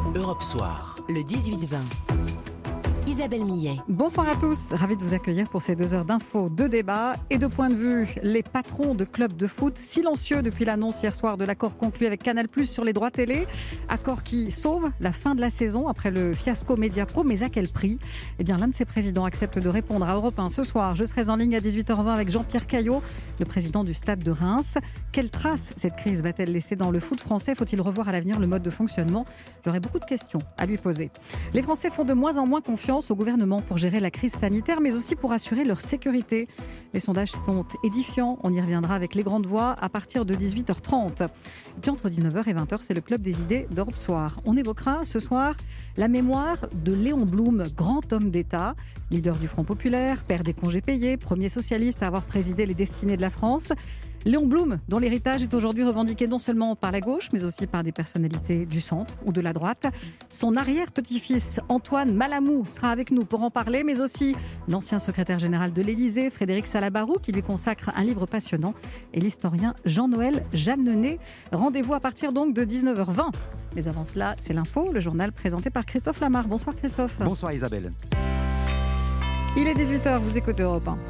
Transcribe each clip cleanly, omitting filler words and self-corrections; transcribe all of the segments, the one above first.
Europe Soir, le 18-20. Isabelle Millet. Bonsoir à tous, ravie de vous accueillir pour ces 2 heures d'infos, de débats et de points de vue. Les patrons de clubs de foot silencieux depuis l'annonce hier soir de l'accord conclu avec Canal+ sur les droits télé. Accord qui sauve la fin de la saison après le fiasco Mediapro, mais à quel prix ? Eh bien, l'un de ses présidents accepte de répondre à Europe 1 ce soir. Je serai en ligne à 18h20 avec Jean-Pierre Caillot, le président du Stade de Reims. Quelle trace cette crise va-t-elle laisser dans le foot français ? Faut-il revoir à l'avenir le mode de fonctionnement ? J'aurai beaucoup de questions à lui poser. Les Français font de moins en moins confiance au gouvernement pour gérer la crise sanitaire, mais aussi pour assurer leur sécurité. Les sondages sont édifiants. On y reviendra avec les grandes voix à partir de 18h30. Et puis entre 19h et 20h, c'est le Club des idées d'Europe Soir. On évoquera ce soir la mémoire de Léon Blum, grand homme d'État, leader du Front populaire, père des congés payés, premier socialiste à avoir présidé les destinées de la France. Léon Blum, dont l'héritage est aujourd'hui revendiqué non seulement par la gauche, mais aussi par des personnalités du centre ou de la droite. Son arrière-petit-fils, Antoine Malamud, sera avec nous pour en parler, mais aussi l'ancien secrétaire général de l'Élysée, Frédéric Salabarou, qui lui consacre un livre passionnant, et l'historien Jean-Noël Jeanneney. Rendez-vous à partir donc de 19h20. Mais avant cela, c'est l'info, le journal présenté par Christophe Lamar. Bonsoir Christophe. Bonsoir Isabelle. Il est 18h, vous écoutez Europe 1.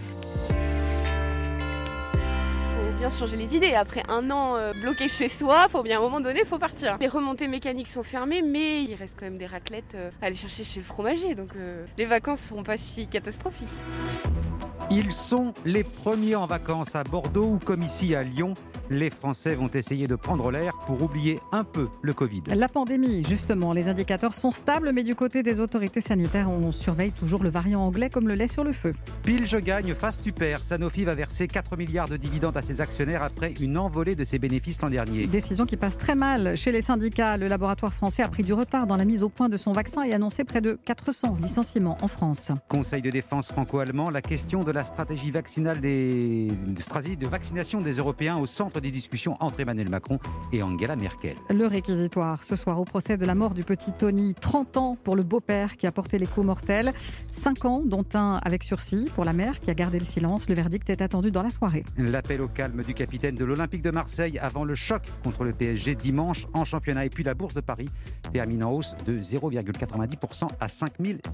Bien changer les idées. Après un an bloqué chez soi, faut bien à un moment donné, faut partir. Les remontées mécaniques sont fermées, mais il reste quand même des raclettes à aller chercher chez le fromager. Donc les vacances seront pas si catastrophiques. Ils sont les premiers en vacances à Bordeaux ou comme ici à Lyon. Les Français vont essayer de prendre l'air pour oublier un peu le Covid. La pandémie, justement, les indicateurs sont stables, mais du côté des autorités sanitaires, on surveille toujours le variant anglais comme le lait sur le feu. Pile je gagne, face tu perds. Sanofi va verser 4 milliards de dividendes à ses actionnaires après une envolée de ses bénéfices l'an dernier. Décision qui passe très mal chez les syndicats. Le laboratoire français a pris du retard dans la mise au point de son vaccin et annoncé près de 400 licenciements en France. Conseil de défense franco-allemand, la question de la stratégie vaccinale de vaccination des Européens au centre des discussions entre Emmanuel Macron et Angela Merkel. Le réquisitoire ce soir au procès de la mort du petit Tony, 30 ans pour le beau-père qui a porté les coups mortels, 5 ans dont un avec sursis pour la mère qui a gardé le silence. Le verdict est attendu dans la soirée. L'appel au calme du capitaine de l'Olympique de Marseille avant le choc contre le PSG dimanche en championnat. Et puis la bourse de Paris termine en hausse de 0,90% à 5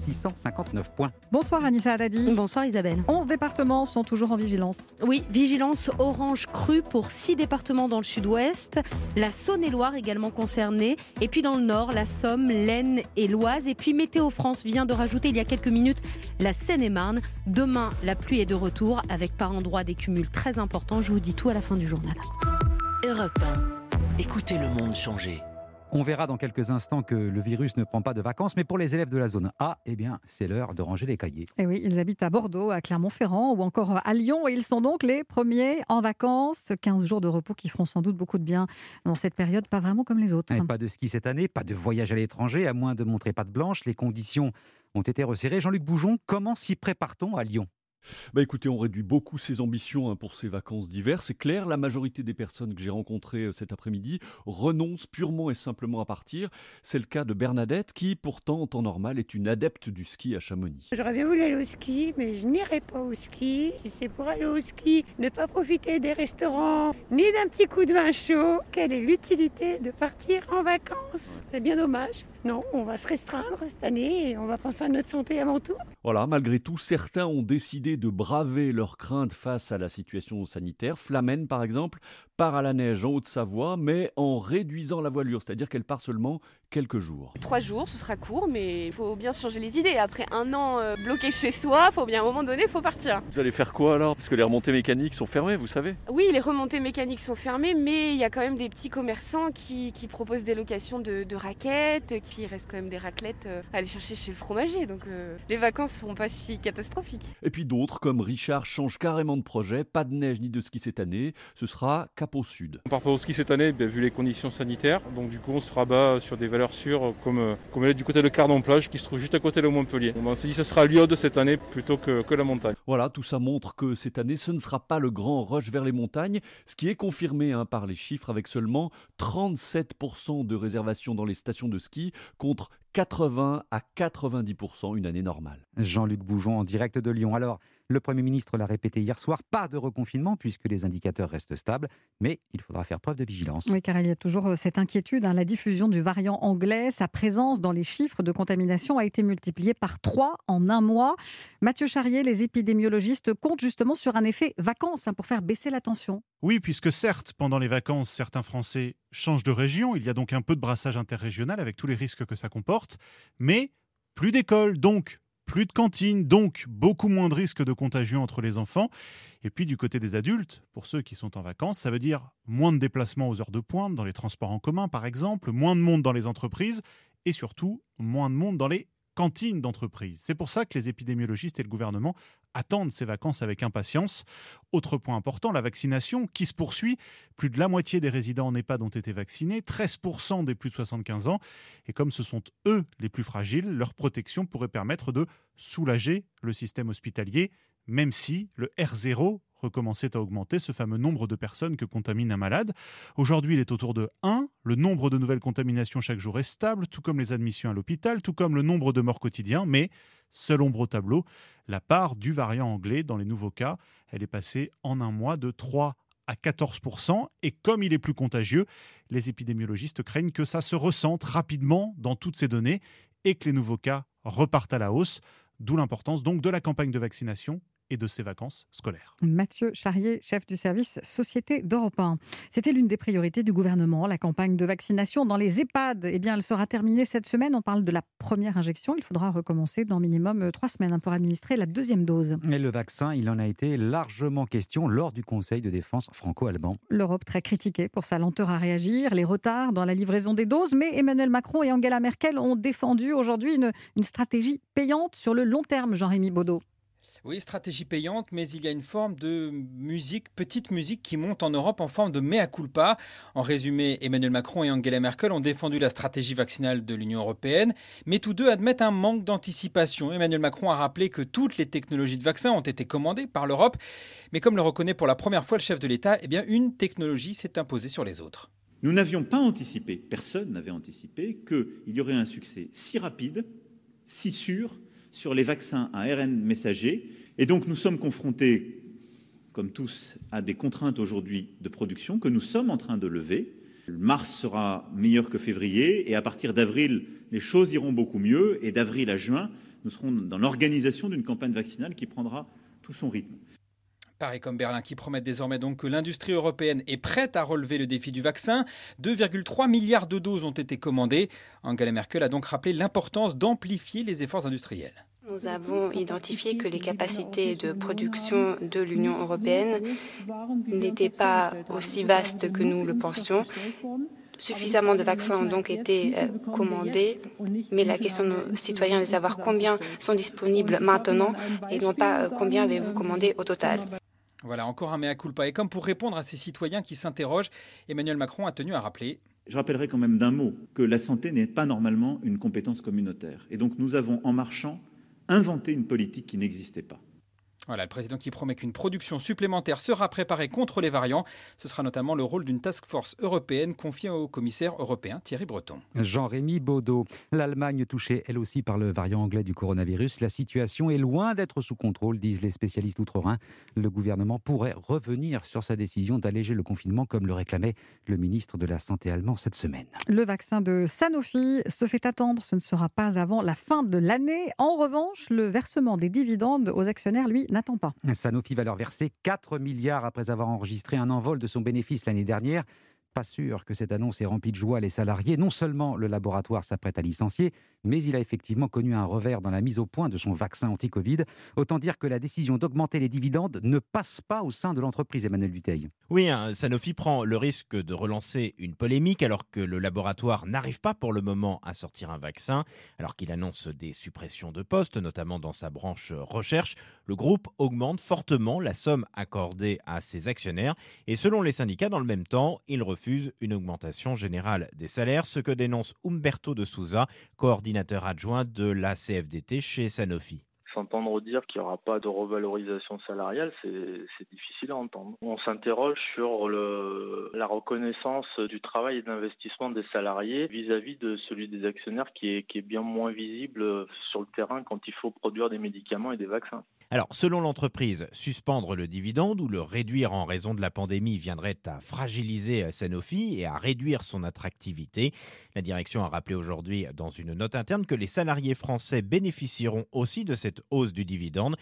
659 points. Bonsoir Anissa Haddadi. Bonsoir Isabelle. 11 départements sont toujours en vigilance. Oui, vigilance orange crue pour 6 départements dans le sud-ouest. La Saône-et-Loire également concernée. Et puis dans le nord, la Somme, l'Aisne et l'Oise. Et puis Météo France vient de rajouter il y a quelques minutes la Seine-et-Marne. Demain, la pluie est de retour avec par endroits des cumuls très importants. Je vous dis tout à la fin du journal. Europe 1. Écoutez le monde changer. On verra dans quelques instants que le virus ne prend pas de vacances, mais pour les élèves de la zone A, eh bien, c'est l'heure de ranger les cahiers. Et oui, ils habitent à Bordeaux, à Clermont-Ferrand ou encore à Lyon et ils sont donc les premiers en vacances. 15 jours de repos qui feront sans doute beaucoup de bien dans cette période, pas vraiment comme les autres. Et pas de ski cette année, pas de voyage à l'étranger, à moins de montrer patte blanche. Les conditions ont été resserrées. Jean-Luc Boujon, comment s'y prépare-t-on à Lyon ? Écoutez, on réduit beaucoup ses ambitions pour ces vacances d'hiver. C'est clair, la majorité des personnes que j'ai rencontrées cet après-midi renoncent purement et simplement à partir. C'est le cas de Bernadette qui, pourtant, en temps normal, est une adepte du ski à Chamonix. J'aurais bien voulu aller au ski, mais je n'irai pas au ski. Si c'est pour aller au ski, ne pas profiter des restaurants, ni d'un petit coup de vin chaud, quelle est l'utilité de partir en vacances ? C'est bien dommage. Non, on va se restreindre cette année et on va penser à notre santé avant tout. Voilà, malgré tout, certains ont décidé de braver leurs craintes face à la situation sanitaire. Flamène, par exemple, part à la neige en Haute-Savoie, mais en réduisant la voilure, c'est-à-dire qu'elle part seulement quelques jours. 3 jours, ce sera court, mais il faut bien changer les idées. Après un an bloqué chez soi, faut bien à un moment donné, faut partir. Vous allez faire quoi alors ? Parce que les remontées mécaniques sont fermées, vous savez ? Oui, les remontées mécaniques sont fermées, mais il y a quand même des petits commerçants qui proposent des locations de raquettes, puis il reste quand même des raclettes à aller chercher chez le fromager. Donc les vacances ne seront pas si catastrophiques. Et puis d'autres, comme Richard, changent carrément de projet. Pas de neige ni de ski cette année, ce sera cap au sud. On part pas au ski cette année, vu les conditions sanitaires. Donc du coup, on se rabat sur des valeurs sûres, comme elle est du côté de Cardon-Plage, qui se trouve juste à côté de Montpellier. On s'est dit que ce sera l'Iode cette année plutôt que la montagne. Voilà, tout ça montre que cette année, ce ne sera pas le grand rush vers les montagnes, ce qui est confirmé par les chiffres avec seulement 37% de réservations dans les stations de ski contre 80 à 90% une année normale. Jean-Luc Boujon en direct de Lyon. Alors, Le Premier ministre l'a répété hier soir, pas de reconfinement puisque les indicateurs restent stables, mais il faudra faire preuve de vigilance. Oui, car il y a toujours cette inquiétude. La diffusion du variant anglais, sa présence dans les chiffres de contamination a été multipliée par 3 en un mois. Mathieu Charrier, les épidémiologistes comptent justement sur un effet vacances pour faire baisser la tension. Oui, puisque certes, pendant les vacances, certains Français changent de région. Il y a donc un peu de brassage interrégional avec tous les risques que ça comporte. Mais plus d'écoles, donc plus de cantines, donc beaucoup moins de risques de contagion entre les enfants. Et puis du côté des adultes, pour ceux qui sont en vacances, ça veut dire moins de déplacements aux heures de pointe, dans les transports en commun par exemple, moins de monde dans les entreprises et surtout moins de monde dans les cantines d'entreprise. C'est pour ça que les épidémiologistes et le gouvernement attendent ces vacances avec impatience. Autre point important, la vaccination qui se poursuit. Plus de la moitié des résidents en EHPAD ont été vaccinés, 13% des plus de 75 ans. Et comme ce sont eux les plus fragiles, leur protection pourrait permettre de soulager le système hospitalier, même si le R0 recommençait à augmenter, ce fameux nombre de personnes que contamine un malade. Aujourd'hui, il est autour de 1. Le nombre de nouvelles contaminations chaque jour est stable, tout comme les admissions à l'hôpital, tout comme le nombre de morts quotidiens. Mais, seule ombre au tableau, la part du variant anglais dans les nouveaux cas, elle est passée en un mois de 3 à 14%. Et comme il est plus contagieux, les épidémiologistes craignent que ça se ressente rapidement dans toutes ces données et que les nouveaux cas repartent à la hausse. D'où l'importance donc de la campagne de vaccination et de ses vacances scolaires. Mathieu Charrier, chef du service Société d'Europe 1. C'était l'une des priorités du gouvernement, la campagne de vaccination dans les EHPAD. Eh bien, elle sera terminée cette semaine. On parle de la première injection. Il faudra recommencer dans minimum 3 semaines pour administrer la deuxième dose. Et le vaccin, il en a été largement question lors du Conseil de défense franco-allemand. L'Europe très critiquée pour sa lenteur à réagir, les retards dans la livraison des doses, mais Emmanuel Macron et Angela Merkel ont défendu aujourd'hui une stratégie payante sur le long terme, Jean-Rémy Baudot. Oui, stratégie payante, mais il y a une forme de musique, petite musique qui monte en Europe en forme de mea culpa. En résumé, Emmanuel Macron et Angela Merkel ont défendu la stratégie vaccinale de l'Union européenne, mais tous deux admettent un manque d'anticipation. Emmanuel Macron a rappelé que toutes les technologies de vaccin ont été commandées par l'Europe, mais comme le reconnaît pour la première fois le chef de l'État, eh bien une technologie s'est imposée sur les autres. Nous n'avions pas anticipé, personne n'avait anticipé, qu'il y aurait un succès si rapide, si sûr, sur les vaccins à ARN messager. Et donc nous sommes confrontés, comme tous, à des contraintes aujourd'hui de production que nous sommes en train de lever. Mars sera meilleur que février et à partir d'avril, les choses iront beaucoup mieux. Et d'avril à juin, nous serons dans l'organisation d'une campagne vaccinale qui prendra tout son rythme. Paris comme Berlin qui promettent désormais donc que l'industrie européenne est prête à relever le défi du vaccin. 2,3 milliards de doses ont été commandées. Angela Merkel a donc rappelé l'importance d'amplifier les efforts industriels. Nous avons identifié que les capacités de production de l'Union européenne n'étaient pas aussi vastes que nous le pensions. Suffisamment de vaccins ont donc été commandés, mais la question de nos citoyens est de savoir combien sont disponibles maintenant et non pas combien avez-vous commandé au total. Voilà, encore un mea culpa. Et comme pour répondre à ces citoyens qui s'interrogent, Emmanuel Macron a tenu à rappeler. Je rappellerai quand même d'un mot que la santé n'est pas normalement une compétence communautaire. Et donc nous avons, en marchant, inventé une politique qui n'existait pas. Voilà, le président qui promet qu'une production supplémentaire sera préparée contre les variants. Ce sera notamment le rôle d'une task force européenne confiée au commissaire européen Thierry Breton. Jean-Rémy Baudot. L'Allemagne touchée elle aussi par le variant anglais du coronavirus. La situation est loin d'être sous contrôle, disent les spécialistes outre-Rhin. Le gouvernement pourrait revenir sur sa décision d'alléger le confinement comme le réclamait le ministre de la Santé allemand cette semaine. Le vaccin de Sanofi se fait attendre. Ce ne sera pas avant la fin de l'année. En revanche, le versement des dividendes aux actionnaires, lui, n'attend pas. Sanofi va leur verser 4 milliards après avoir enregistré un envol de son bénéfice l'année dernière. Pas sûr que cette annonce ait rempli de joie les salariés. Non seulement le laboratoire s'apprête à licencier, mais il a effectivement connu un revers dans la mise au point de son vaccin anti-Covid. Autant dire que la décision d'augmenter les dividendes ne passe pas au sein de l'entreprise, Emmanuel Dutheil. Oui, Sanofi prend le risque de relancer une polémique alors que le laboratoire n'arrive pas pour le moment à sortir un vaccin, alors qu'il annonce des suppressions de postes, notamment dans sa branche recherche. Le groupe augmente fortement la somme accordée à ses actionnaires et selon les syndicats, dans le même temps, il refuse une augmentation générale des salaires, ce que dénonce Umberto de Souza, coordinateur adjoint de la CFDT chez Sanofi. S'entendre dire qu'il n'y aura pas de revalorisation salariale, c'est difficile à entendre. On s'interroge sur la reconnaissance du travail et de l'investissement des salariés vis-à-vis de celui des actionnaires qui est bien moins visible sur le terrain quand il faut produire des médicaments et des vaccins. Alors, selon l'entreprise, suspendre le dividende ou le réduire en raison de la pandémie viendrait à fragiliser Sanofi et à réduire son attractivité. La direction a rappelé aujourd'hui dans une note interne que les salariés français bénéficieront aussi de cette hausse du dividende.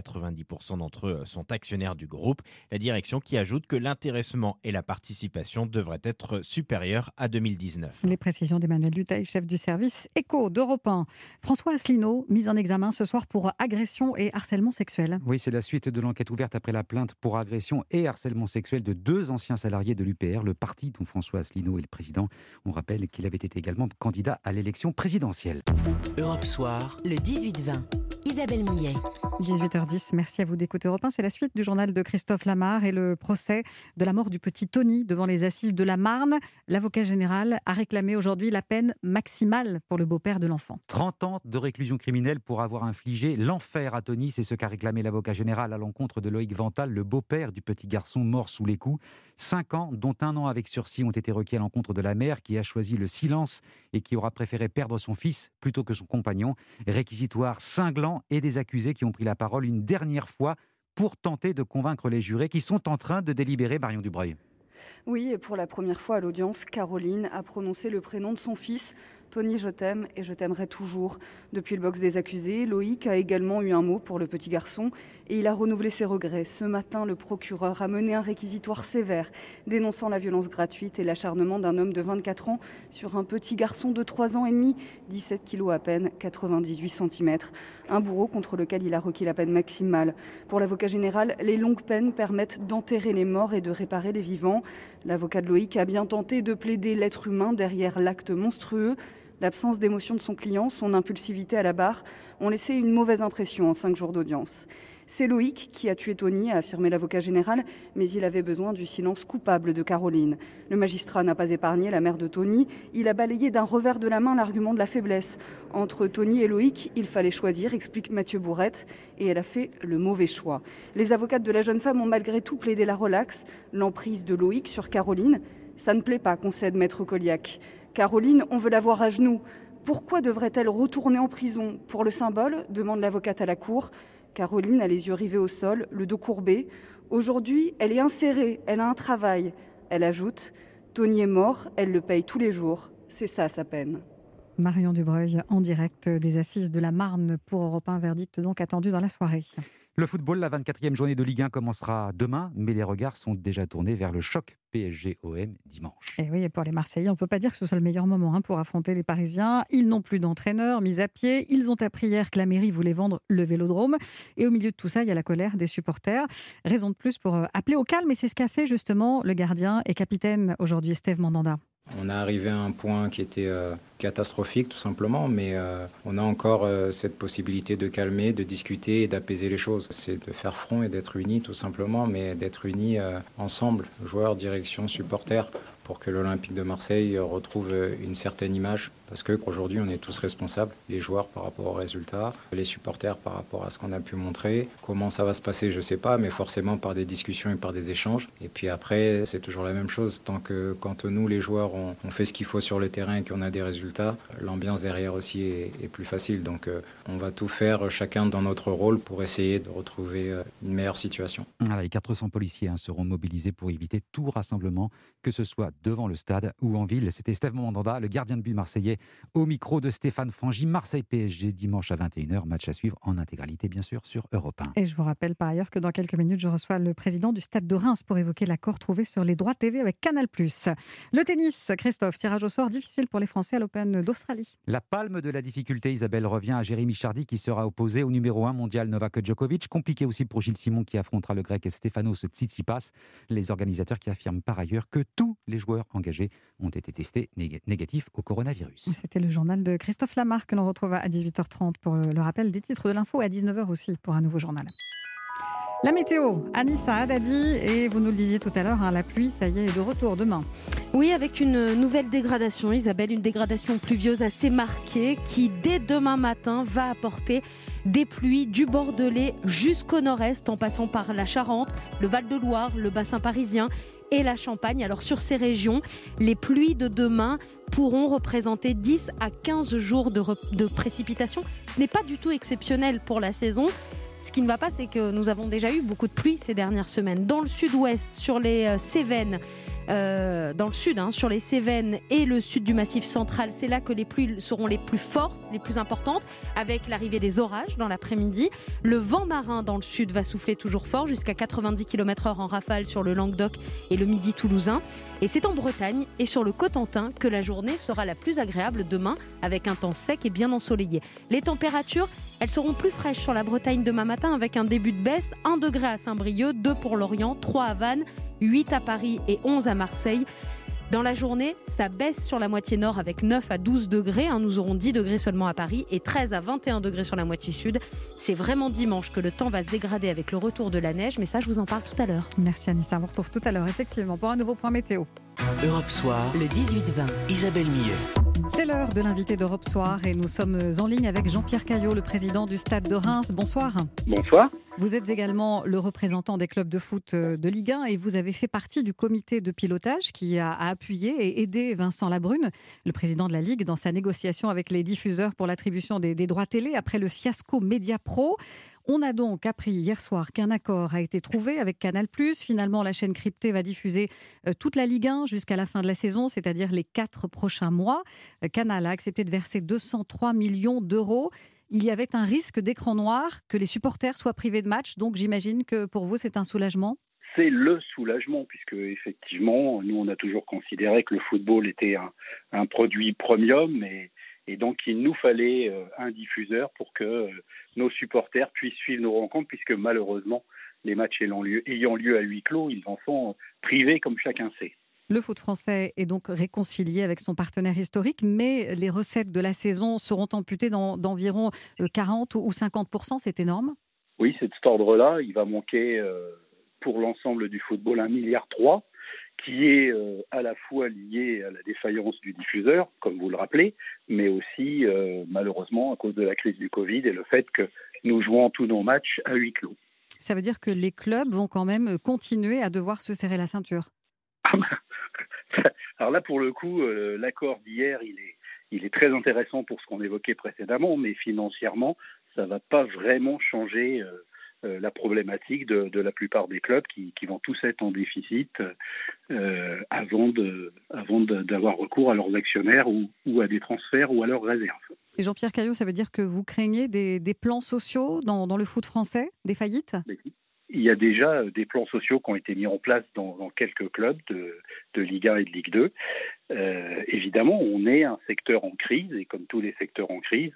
90% d'entre eux sont actionnaires du groupe. La direction qui ajoute que l'intéressement et la participation devraient être supérieurs à 2019. Les précisions d'Emmanuel Dutheil, chef du service éco d'Europe 1. François Asselineau, mis en examen ce soir pour agression et harcèlement sexuel. Oui, c'est la suite de l'enquête ouverte après la plainte pour agression et harcèlement sexuel de 2 anciens salariés de l'UPR, le parti dont François Asselineau est le président. On rappelle qu'il avait été également candidat à l'élection présidentielle. Europe Soir, le 18-20. Isabelle Millet. 18h10, merci à vous d'écouter Europe 1. C'est la suite du journal de Christophe Lamarre et le procès de la mort du petit Tony devant les assises de la Marne. L'avocat général a réclamé aujourd'hui la peine maximale pour le beau-père de l'enfant. 30 ans de réclusion criminelle pour avoir infligé l'enfer à Tony. C'est ce qu'a réclamé l'avocat général à l'encontre de Loïc Vental, le beau-père du petit garçon mort sous les coups. 5 ans, dont 1 an avec sursis, ont été requis à l'encontre de la mère qui a choisi le silence et qui aura préféré perdre son fils plutôt que son compagnon. Réquisitoire cinglant et des accusés qui ont pris la parole une dernière fois pour tenter de convaincre les jurés qui sont en train de délibérer. Marion Dubreuil. Oui, et pour la première fois à l'audience, Caroline a prononcé le prénom de son fils. Tony, je t'aime et je t'aimerai toujours. Depuis le box des accusés, Loïc a également eu un mot pour le petit garçon et il a renouvelé ses regrets. Ce matin, le procureur a mené un réquisitoire sévère, dénonçant la violence gratuite et l'acharnement d'un homme de 24 ans sur un petit garçon de 3 ans et demi, 17 kilos à peine, 98 cm. Un bourreau contre lequel il a requis la peine maximale. Pour l'avocat général, les longues peines permettent d'enterrer les morts et de réparer les vivants. L'avocat de Loïc a bien tenté de plaider l'être humain derrière l'acte monstrueux. L'absence d'émotion de son client, son impulsivité à la barre ont laissé une mauvaise impression en 5 jours d'audience. C'est Loïc qui a tué Tony, a affirmé l'avocat général, mais il avait besoin du silence coupable de Caroline. Le magistrat n'a pas épargné la mère de Tony, il a balayé d'un revers de la main l'argument de la faiblesse. Entre Tony et Loïc, il fallait choisir, explique Mathieu Bourrette, et elle a fait le mauvais choix. Les avocates de la jeune femme ont malgré tout plaidé la relaxe, l'emprise de Loïc sur Caroline. Ça ne plaît pas, concède Maître Coliac. Caroline, on veut la voir à genoux. Pourquoi devrait-elle retourner en prison? Pour le symbole, demande l'avocate à la cour. Caroline a les yeux rivés au sol, le dos courbé. Aujourd'hui, elle est insérée, elle a un travail. Elle ajoute, Tony est mort, elle le paye tous les jours. C'est ça sa peine. Marion Dubreuil, en direct des assises de la Marne pour Europe 1, verdict donc attendu dans la soirée. Le football, la 24e journée de Ligue 1 commencera demain, mais les regards sont déjà tournés vers le choc PSG-OM dimanche. Et oui, et pour les Marseillais, on ne peut pas dire que ce soit le meilleur moment pour affronter les Parisiens. Ils n'ont plus d'entraîneur, mis à pied. Ils ont appris hier que la mairie voulait vendre le Vélodrome. Et au milieu de tout ça, il y a la colère des supporters. Raison de plus pour appeler au calme, et c'est ce qu'a fait justement le gardien et capitaine aujourd'hui, Steve Mandanda. On est arrivé à un point qui était catastrophique tout simplement, mais on a encore cette possibilité de calmer, de discuter et d'apaiser les choses. C'est de faire front et d'être unis tout simplement, mais d'être unis ensemble, joueurs, direction, supporters, pour que l'Olympique de Marseille retrouve une certaine image. Parce qu'aujourd'hui, on est tous responsables, les joueurs par rapport aux résultats, les supporters par rapport à ce qu'on a pu montrer. Comment ça va se passer, je ne sais pas, mais forcément par des discussions et par des échanges. Et puis après, c'est toujours la même chose. Quand nous, les joueurs, on fait ce qu'il faut sur le terrain et qu'on a des résultats, l'ambiance derrière aussi est plus facile. Donc on va tout faire, chacun dans notre rôle, pour essayer de retrouver une meilleure situation. Voilà, les 400 policiers seront mobilisés pour éviter tout rassemblement, que ce soit devant le stade ou en ville. C'était Steve Mandanda, le gardien de but marseillais, au micro de Stéphane Frangy. Marseille-PSG dimanche à 21h, match à suivre en intégralité bien sûr sur Europe 1. Et je vous rappelle par ailleurs que dans quelques minutes, je reçois le président du Stade de Reims pour évoquer l'accord trouvé sur les droits TV avec Canal+. Le tennis, Christophe, tirage au sort difficile pour les Français à l'Open d'Australie. La palme de la difficulté, Isabelle, revient à Jérémy Chardy qui sera opposé au numéro 1 mondial Novak Djokovic. Compliqué aussi pour Gilles Simon qui affrontera le grec Stefanos Tsitsipas. Les organisateurs qui affirment par ailleurs que tous les joueurs engagés ont été testés négatifs au coronavirus. C'était le journal de Christophe Lamarre que l'on retrouve à 18h30 pour le rappel des titres de l'info, à 19h aussi pour un nouveau journal. La météo, Anissa Haddadi, et vous nous le disiez tout à l'heure, la pluie, ça y est de retour demain. Oui, avec une nouvelle dégradation, Isabelle, une dégradation pluvieuse assez marquée qui, dès demain matin, va apporter des pluies du Bordelais jusqu'au nord-est, en passant par la Charente, le Val-de-Loire, le bassin parisien et la Champagne. Alors sur ces régions, les pluies de demain pourront représenter 10 à 15 jours de précipitations. Ce n'est pas du tout exceptionnel pour la saison. Ce qui ne va pas, c'est que nous avons déjà eu beaucoup de pluie ces dernières semaines. Dans le sud-ouest, sur les Cévennes, dans le sud, sur les Cévennes et le sud du Massif central, c'est là que les pluies seront les plus fortes, les plus importantes, avec l'arrivée des orages dans l'après-midi. Le vent marin dans le sud va souffler toujours fort, jusqu'à 90 km/h en rafale sur le Languedoc et le Midi toulousain. Et c'est en Bretagne et sur le Cotentin que la journée sera la plus agréable demain, avec un temps sec et bien ensoleillé. Les températures, elles seront plus fraîches sur la Bretagne demain matin, avec un début de baisse, 1 degré à Saint-Brieuc, 2 pour Lorient, 3 à Vannes, 8 à Paris et 11 à Marseille. Dans la journée, ça baisse sur la moitié nord avec 9 à 12 degrés. Nous aurons 10 degrés seulement à Paris et 13 à 21 degrés sur la moitié sud. C'est vraiment dimanche que le temps va se dégrader avec le retour de la neige, mais ça, je vous en parle tout à l'heure. Merci Anissa, on vous retrouve tout à l'heure, effectivement, pour un nouveau point météo. Europe Soir, le 18-20. Isabelle Millet. C'est l'heure de l'invité d'Europe Soir et nous sommes en ligne avec Jean-Pierre Caillot, le président du Stade de Reims. Bonsoir. Bonsoir. Vous êtes également le représentant des clubs de foot de Ligue 1 et vous avez fait partie du comité de pilotage qui a appuyé et aidé Vincent Labrune, le président de la Ligue, dans sa négociation avec les diffuseurs pour l'attribution des droits télé après le fiasco Mediapro. On a donc appris hier soir qu'un accord a été trouvé avec Canal+. Finalement, la chaîne cryptée va diffuser toute la Ligue 1 jusqu'à la fin de la saison, c'est-à-dire les 4 prochains mois. Canal a accepté de verser 203 millions d'euros. Il y avait un risque d'écran noir, que les supporters soient privés de matchs. Donc j'imagine que pour vous, c'est un soulagement. C'est le soulagement, puisque effectivement, nous, on a toujours considéré que le football était un produit premium et donc il nous fallait un diffuseur pour que nos supporters puissent suivre nos rencontres, puisque malheureusement, les matchs ayant lieu à huis clos, ils en sont privés, comme chacun sait. Le foot français est donc réconcilié avec son partenaire historique, mais les recettes de la saison seront amputées d'environ 40 ou 50%, c'est énorme. Oui, c'est de cet ordre-là. Il va manquer pour l'ensemble du football 1,3 milliard, qui est à la fois lié à la défaillance du diffuseur, comme vous le rappelez, mais aussi malheureusement à cause de la crise du Covid et le fait que nous jouons tous nos matchs à huis clos. Ça veut dire que les clubs vont quand même continuer à devoir se serrer la ceinture. Alors là, pour le coup, l'accord d'hier, il est très intéressant pour ce qu'on évoquait précédemment, mais financièrement, ça ne va pas vraiment changer la problématique de la plupart des clubs qui vont tous être en déficit avant d'avoir recours à leurs actionnaires ou à des transferts ou à leurs réserves. Et Jean-Pierre Caillot, ça veut dire que vous craignez des plans sociaux dans le foot français, des faillites ? Il y a déjà des plans sociaux qui ont été mis en place dans quelques clubs de Ligue 1 et de Ligue 2. Évidemment, on est un secteur en crise et comme tous les secteurs en crise,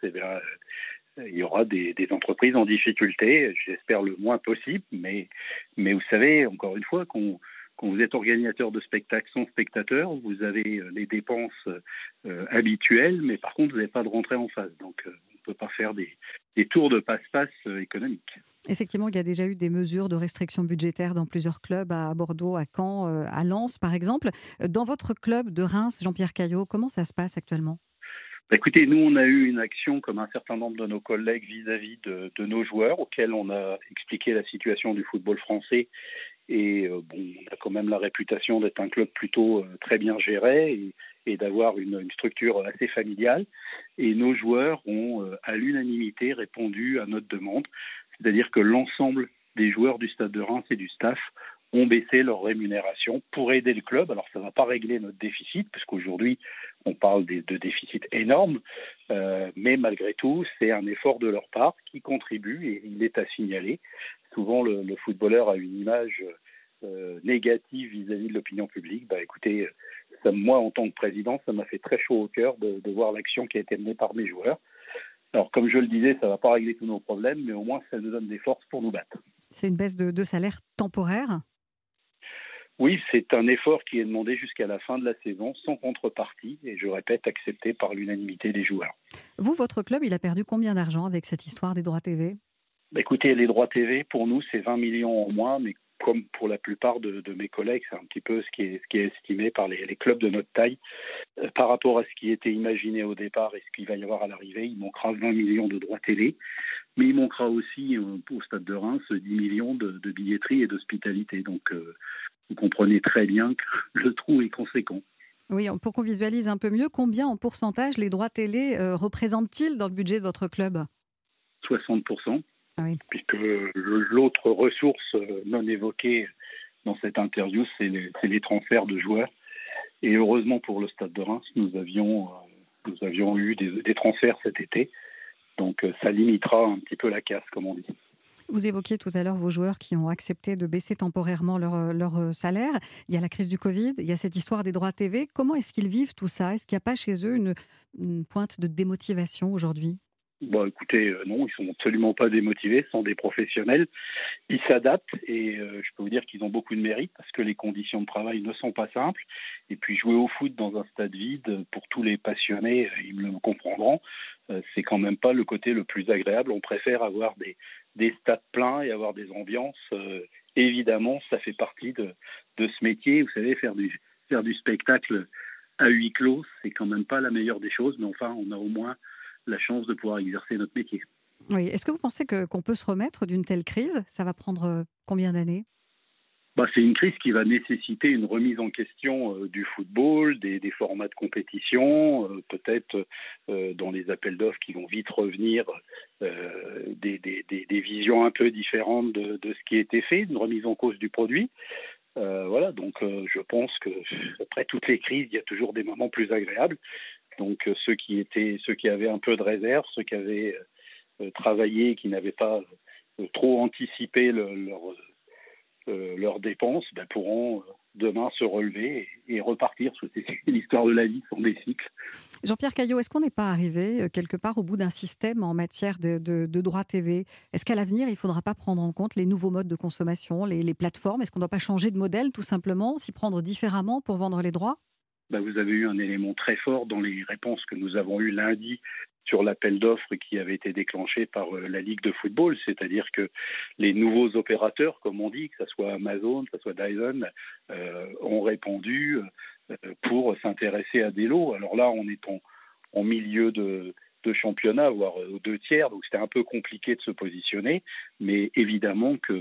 il y aura des entreprises en difficulté, j'espère le moins possible, mais vous savez, encore une fois, quand vous êtes organisateur de spectacles sans spectateurs, vous avez les dépenses habituelles, mais par contre, vous n'avez pas de rentrée en face. Donc, on ne peut pas faire des tours de passe-passe économiques. Effectivement, il y a déjà eu des mesures de restriction budgétaire dans plusieurs clubs, à Bordeaux, à Caen, à Lens, par exemple. Dans votre club de Reims, Jean-Pierre Caillot, comment ça se passe actuellement ? Écoutez, nous, on a eu une action comme un certain nombre de nos collègues vis-à-vis de nos joueurs, auxquels on a expliqué la situation du football français. Et on a quand même la réputation d'être un club plutôt très bien géré et d'avoir une structure assez familiale. Et nos joueurs ont à l'unanimité répondu à notre demande. C'est-à-dire que l'ensemble des joueurs du Stade de Reims et du staff ont baissé leur rémunération pour aider le club. Alors ça ne va pas régler notre déficit, puisqu'aujourd'hui on parle de déficit énorme, mais malgré tout c'est un effort de leur part qui contribue et il est à signaler. Souvent le footballeur a une image négative vis-à-vis de l'opinion publique. Écoutez, moi en tant que président, ça m'a fait très chaud au cœur de voir l'action qui a été menée par mes joueurs. Alors, comme je le disais, ça ne va pas régler tous nos problèmes, mais au moins, ça nous donne des forces pour nous battre. C'est une baisse de salaire temporaire ? Oui, c'est un effort qui est demandé jusqu'à la fin de la saison, sans contrepartie, et je répète, accepté par l'unanimité des joueurs. Vous, votre club, il a perdu combien d'argent avec cette histoire des droits TV ? Écoutez, les droits TV, pour nous, c'est 20 millions en moins, mais comme pour la plupart de mes collègues, c'est un petit peu ce qui est estimé par les clubs de notre taille. Par rapport à ce qui était imaginé au départ et ce qu'il va y avoir à l'arrivée, il manquera 20 millions de droits télé, mais il manquera aussi au Stade de Reims 10 millions de billetterie et d'hospitalité. Donc vous comprenez très bien que le trou est conséquent. Oui, pour qu'on visualise un peu mieux, combien en pourcentage les droits télé représentent-ils dans le budget de votre club ? 60%. puisque l'autre ressource non évoquée dans cette interview, c'est les transferts de joueurs. Et heureusement pour le Stade de Reims, nous avions eu des transferts cet été. Donc ça limitera un petit peu la casse, comme on dit. Vous évoquiez tout à l'heure vos joueurs qui ont accepté de baisser temporairement leur salaire. Il y a la crise du Covid, il y a cette histoire des droits TV. Comment est-ce qu'ils vivent tout ça ? Est-ce qu'il n'y a pas chez eux une pointe de démotivation aujourd'hui ? Bon, écoutez, non, ils sont absolument pas démotivés, ce sont des professionnels. Ils s'adaptent et je peux vous dire qu'ils ont beaucoup de mérite parce que les conditions de travail ne sont pas simples. Et puis jouer au foot dans un stade vide, pour tous les passionnés, ils me le comprendront, c'est quand même pas le côté le plus agréable. On préfère avoir des stades pleins et avoir des ambiances. Évidemment, ça fait partie de ce métier. Vous savez, faire du spectacle à huis clos, c'est quand même pas la meilleure des choses, mais enfin, on a au moins la chance de pouvoir exercer notre métier. Oui. Est-ce que vous pensez qu'on peut se remettre d'une telle crise ? Ça va prendre combien d'années ? C'est une crise qui va nécessiter une remise en question du football, des formats de compétition, peut-être dans les appels d'offres qui vont vite revenir, des visions un peu différentes de ce qui a été fait, une remise en cause du produit. Voilà, donc je pense qu'après toutes les crises, il y a toujours des moments plus agréables. Donc ceux qui avaient un peu de réserve, ceux qui avaient travaillé et qui n'avaient pas trop anticipé leurs dépenses, pourront demain se relever et repartir. C'est l'histoire de la vie, ce sont des cycles. Jean-Pierre Caillot, est-ce qu'on n'est pas arrivé quelque part au bout d'un système en matière de droits TV ? Est-ce qu'à l'avenir, il ne faudra pas prendre en compte les nouveaux modes de consommation, les plateformes ? Est-ce qu'on ne doit pas changer de modèle tout simplement, s'y prendre différemment pour vendre les droits ? Vous avez eu un élément très fort dans les réponses que nous avons eues lundi sur l'appel d'offres qui avait été déclenché par la Ligue de football, c'est-à-dire que les nouveaux opérateurs, comme on dit, que ce soit Amazon, que ce soit Dyson, ont répondu pour s'intéresser à des lots. Alors là, on est en milieu de championnat, voire aux 2 tiers, donc c'était un peu compliqué de se positionner, mais évidemment que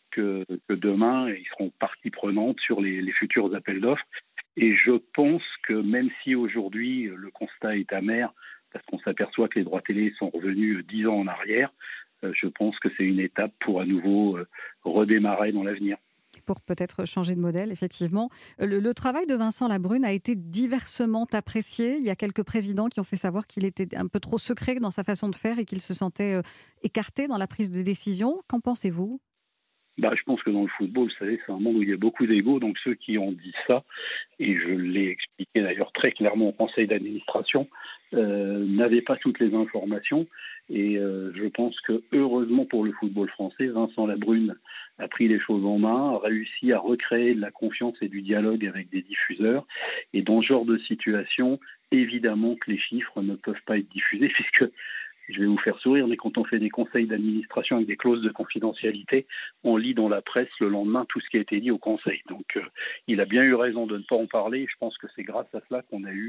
demain, ils seront partie prenante sur les futurs appels d'offres. Et je pense que même si aujourd'hui le constat est amer, parce qu'on s'aperçoit que les droits télé sont revenus 10 ans en arrière, je pense que c'est une étape pour à nouveau redémarrer dans l'avenir. Pour peut-être changer de modèle, effectivement. Le travail de Vincent Labrune a été diversement apprécié. Il y a quelques présidents qui ont fait savoir qu'il était un peu trop secret dans sa façon de faire et qu'il se sentait écarté dans la prise de décision. Qu'en pensez-vous ? Je pense que dans le football, vous savez, c'est un monde où il y a beaucoup d'ego, donc ceux qui ont dit ça, et je l'ai expliqué d'ailleurs très clairement au conseil d'administration, n'avaient pas toutes les informations, et je pense que heureusement pour le football français, Vincent Labrune a pris les choses en main, a réussi à recréer de la confiance et du dialogue avec des diffuseurs, et dans ce genre de situation, évidemment que les chiffres ne peuvent pas être diffusés, puisque je vais vous faire sourire, mais quand on fait des conseils d'administration avec des clauses de confidentialité, on lit dans la presse le lendemain tout ce qui a été dit au conseil. Donc il a bien eu raison de ne pas en parler. Je pense que c'est grâce à cela qu'on a eu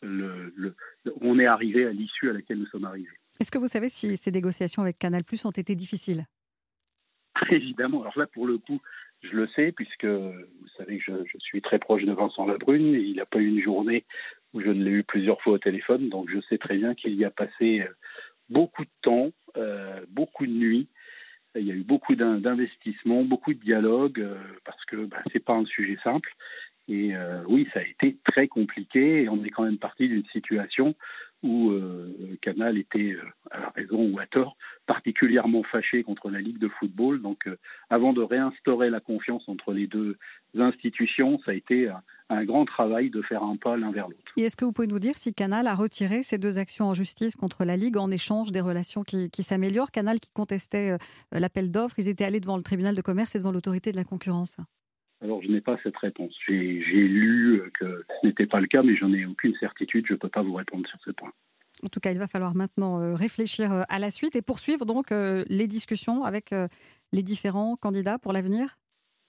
on est arrivé à l'issue à laquelle nous sommes arrivés. Est-ce que vous savez si ces négociations avec Canal+ ont été difficiles ? Évidemment. Alors là, pour le coup, je le sais, puisque vous savez que je suis très proche de Vincent Labrune. Et il n'y a pas eu une journée où je ne l'ai eu plusieurs fois au téléphone. Donc je sais très bien qu'il y a passé beaucoup de temps, beaucoup de nuits. Il y a eu beaucoup d'investissements, beaucoup de dialogues, parce que c'est pas un sujet simple. Et oui, ça a été très compliqué. Et on est quand même parti d'une situation où Canal était, à raison ou à tort, particulièrement fâché contre la Ligue de football. Donc, avant de réinstaurer la confiance entre les deux institutions, ça a été un grand travail de faire un pas l'un vers l'autre. Et est-ce que vous pouvez nous dire si Canal a retiré ces 2 actions en justice contre la Ligue en échange des relations qui s'améliorent ? Canal qui contestait l'appel d'offres, ils étaient allés devant le tribunal de commerce et devant l'autorité de la concurrence. Alors, je n'ai pas cette réponse. J'ai lu que ce n'était pas le cas, mais je n'ai aucune certitude. Je ne peux pas vous répondre sur ce point. En tout cas, il va falloir maintenant réfléchir à la suite et poursuivre donc les discussions avec les différents candidats pour l'avenir.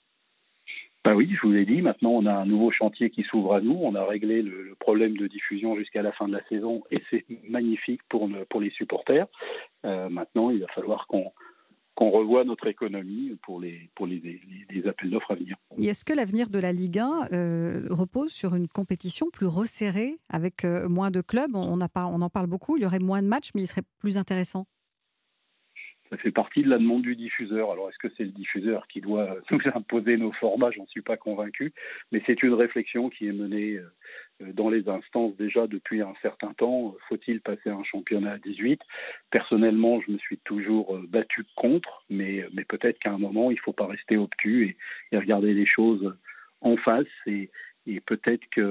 Oui, je vous l'ai dit. Maintenant, on a un nouveau chantier qui s'ouvre à nous. On a réglé le problème de diffusion jusqu'à la fin de la saison et c'est magnifique pour les supporters. Maintenant, il va falloir qu'on revoie notre économie pour les appels d'offres à venir. Et est-ce que l'avenir de la Ligue 1 repose sur une compétition plus resserrée avec moins de clubs ? On en parle beaucoup, il y aurait moins de matchs, mais il serait plus intéressant. Ça fait partie de la demande du diffuseur. Alors, est-ce que c'est le diffuseur qui doit nous imposer nos formats? J'en suis pas convaincu. Mais c'est une réflexion qui est menée dans les instances déjà depuis un certain temps. Faut-il passer un championnat à 18? Personnellement, je me suis toujours battu contre, mais peut-être qu'à un moment, il ne faut pas rester obtus et regarder les choses en face. Et peut-être que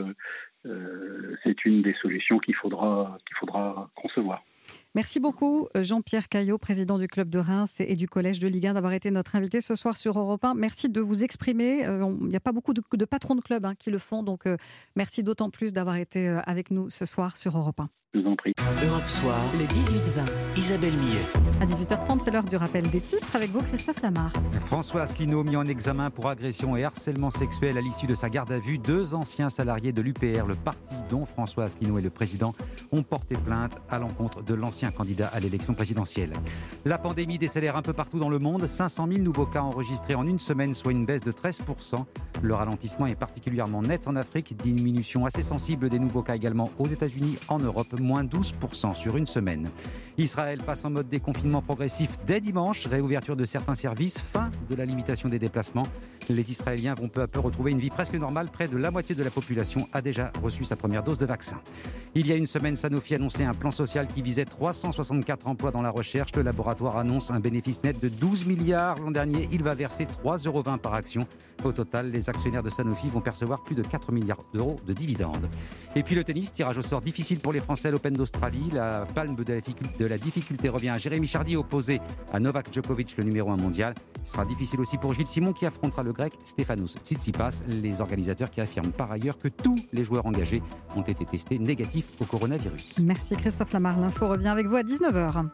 c'est une des solutions qu'il faudra concevoir. Merci beaucoup Jean-Pierre Caillot, président du club de Reims et du collège de Ligue 1, d'avoir été notre invité ce soir sur Europe 1. Merci de vous exprimer. Il n'y a pas beaucoup de patrons de club qui le font, donc merci d'autant plus d'avoir été avec nous ce soir sur Europe 1. Je vous en prie. Europe Soir, le 18-20. Isabelle Millet. À 18h30, c'est l'heure du rappel des titres avec vous, Christophe Lamar. François Asselineau mis en examen pour agression et harcèlement sexuel à l'issue de sa garde à vue. 2 anciens salariés de l'UPR, le parti dont François Asselineau est le président, ont porté plainte à l'encontre de l'ancien candidat à l'élection présidentielle. La pandémie décélère un peu partout dans le monde. 500 000 nouveaux cas enregistrés en une semaine, soit une baisse de 13%. Le ralentissement est particulièrement net en Afrique. Diminution assez sensible des nouveaux cas également aux États-Unis, en Europe, moins 12% sur une semaine. Israël passe en mode déconfinement progressif dès dimanche. Réouverture de certains services, fin de la limitation des déplacements. Les Israéliens vont peu à peu retrouver une vie presque normale. Près de la moitié de la population a déjà reçu sa première dose de vaccin. Il y a une semaine, Sanofi annonçait un plan social qui visait 364 emplois dans la recherche. Le laboratoire annonce un bénéfice net de 12 milliards. L'an dernier, il va verser 3,20 € par action. Au total, les actionnaires de Sanofi vont percevoir plus de 4 milliards d'euros de dividendes. Et puis le tennis, tirage au sort difficile pour les Français à l'Open d'Australie. La palme de la difficulté revient à Jérémy Chardy, opposé à Novak Djokovic, le numéro 1 mondial. Ce sera difficile aussi pour Gilles Simon qui affrontera le grec Stefanos Tsitsipas. Les organisateurs qui affirment par ailleurs que tous les joueurs engagés ont été testés négatifs au coronavirus. Merci Christophe Lamar. L'info revient avec vous à 19h.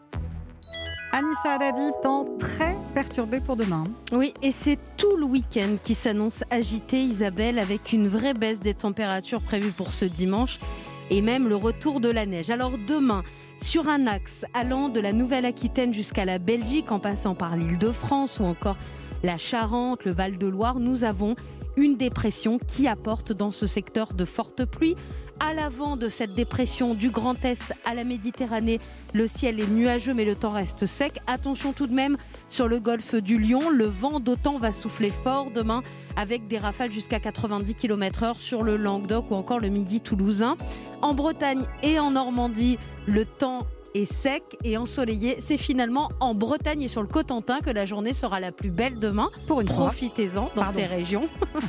Anissa Haddadi, temps très perturbé pour demain. Oui, et c'est tout le week-end qui s'annonce agité, Isabelle, avec une vraie baisse des températures prévues pour ce dimanche et même le retour de la neige. Alors demain, sur un axe allant de la Nouvelle-Aquitaine jusqu'à la Belgique, en passant par l'Île-de-France ou encore la Charente, le Val-de-Loire, nous avons une dépression qui apporte dans ce secteur de fortes pluies. À l'avant de cette dépression du Grand Est à la Méditerranée, le ciel est nuageux mais le temps reste sec. Attention tout de même sur le golfe du Lion, le vent d'OTAN va souffler fort demain avec des rafales jusqu'à 90 km/h sur le Languedoc ou encore le Midi toulousain. En Bretagne et en Normandie, le temps est sec et ensoleillé. C'est finalement en Bretagne et sur le Cotentin que la journée sera la plus belle demain. Pour une Profitez-en dans ces régions.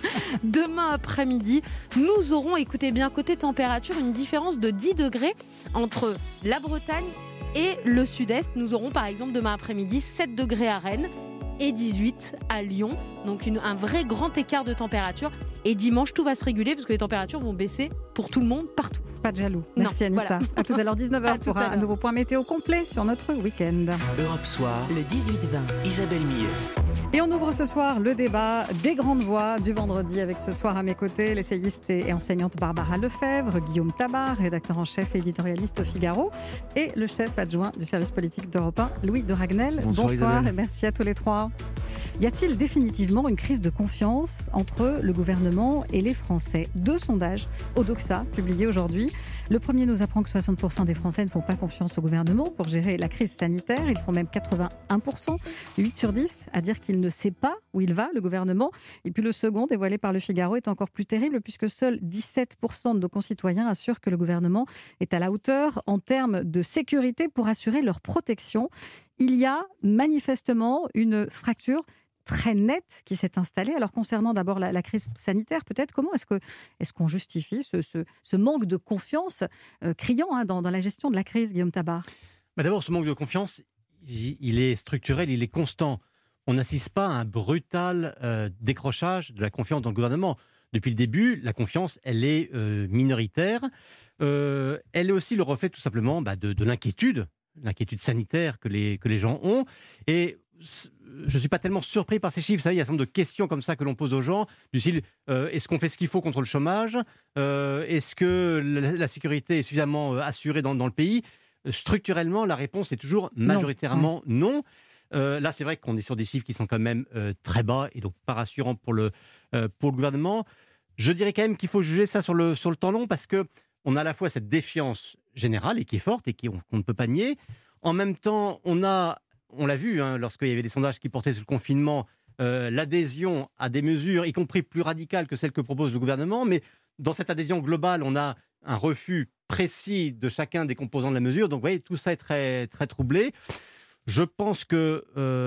Demain après-midi, nous aurons, écoutez bien, côté température, une différence de 10 degrés entre la Bretagne et le sud-est. Nous aurons par exemple demain après-midi 7 degrés à Rennes et 18 à Lyon. Donc un vrai grand écart de température. Et dimanche, tout va se réguler parce que les températures vont baisser pour tout le monde, partout. Pas de jaloux. Merci Anissa. Voilà. À tout à l'heure 19h pour un nouveau point météo complet sur notre week-end. Europe Soir, le 18-20. Isabelle Millet. Et on ouvre ce soir le débat des grandes voix du vendredi avec ce soir à mes côtés l'essayiste et enseignante Barbara Lefebvre, Guillaume Tabar, rédacteur en chef et éditorialiste au Figaro, et le chef adjoint du service politique d'Europe 1, Louis de Ragnel. Bonsoir et merci à tous les trois. Y a-t-il définitivement une crise de confiance entre le gouvernement et les Français? 2 sondages Odoxa publiés aujourd'hui. Le premier nous apprend que 60% des Français ne font pas confiance au gouvernement pour gérer la crise sanitaire. Ils sont même 81%, 8 sur 10 à dire qu'il ne sait pas où il va, le gouvernement. Et puis le second, dévoilé par le Figaro, est encore plus terrible puisque seuls 17% de nos concitoyens assurent que le gouvernement est à la hauteur en termes de sécurité pour assurer leur protection. Il y a manifestement une fracture très nette qui s'est installée. Alors concernant d'abord la crise sanitaire, peut-être, comment est-ce qu'on justifie ce manque de confiance criant dans la gestion de la crise, Guillaume Tabar? D'abord, ce manque de confiance, il est structurel, il est constant. On n'assiste pas à un brutal décrochage de la confiance dans le gouvernement. Depuis le début, la confiance, elle est minoritaire. Elle est aussi le reflet tout simplement de l'inquiétude sanitaire que les gens ont. Et je ne suis pas tellement surpris par ces chiffres. Vous savez, il y a un certain nombre de questions comme ça que l'on pose aux gens, du style est-ce qu'on fait ce qu'il faut contre le chômage? Est-ce que la sécurité est suffisamment assurée dans le pays? Structurellement, la réponse est toujours majoritairement non. Là, c'est vrai qu'on est sur des chiffres qui sont quand même très bas et donc pas rassurants pour le gouvernement. Je dirais quand même qu'il faut juger ça sur le temps long parce qu'on a à la fois cette défiance générale et qui est forte et qu'on ne peut pas nier. En même temps, on a on l'a vu, lorsqu'il y avait des sondages qui portaient sur le confinement, l'adhésion à des mesures, y compris plus radicales que celles que propose le gouvernement, mais dans cette adhésion globale, on a un refus précis de chacun des composants de la mesure. Donc, vous voyez, tout ça est très, très troublé. Je pense que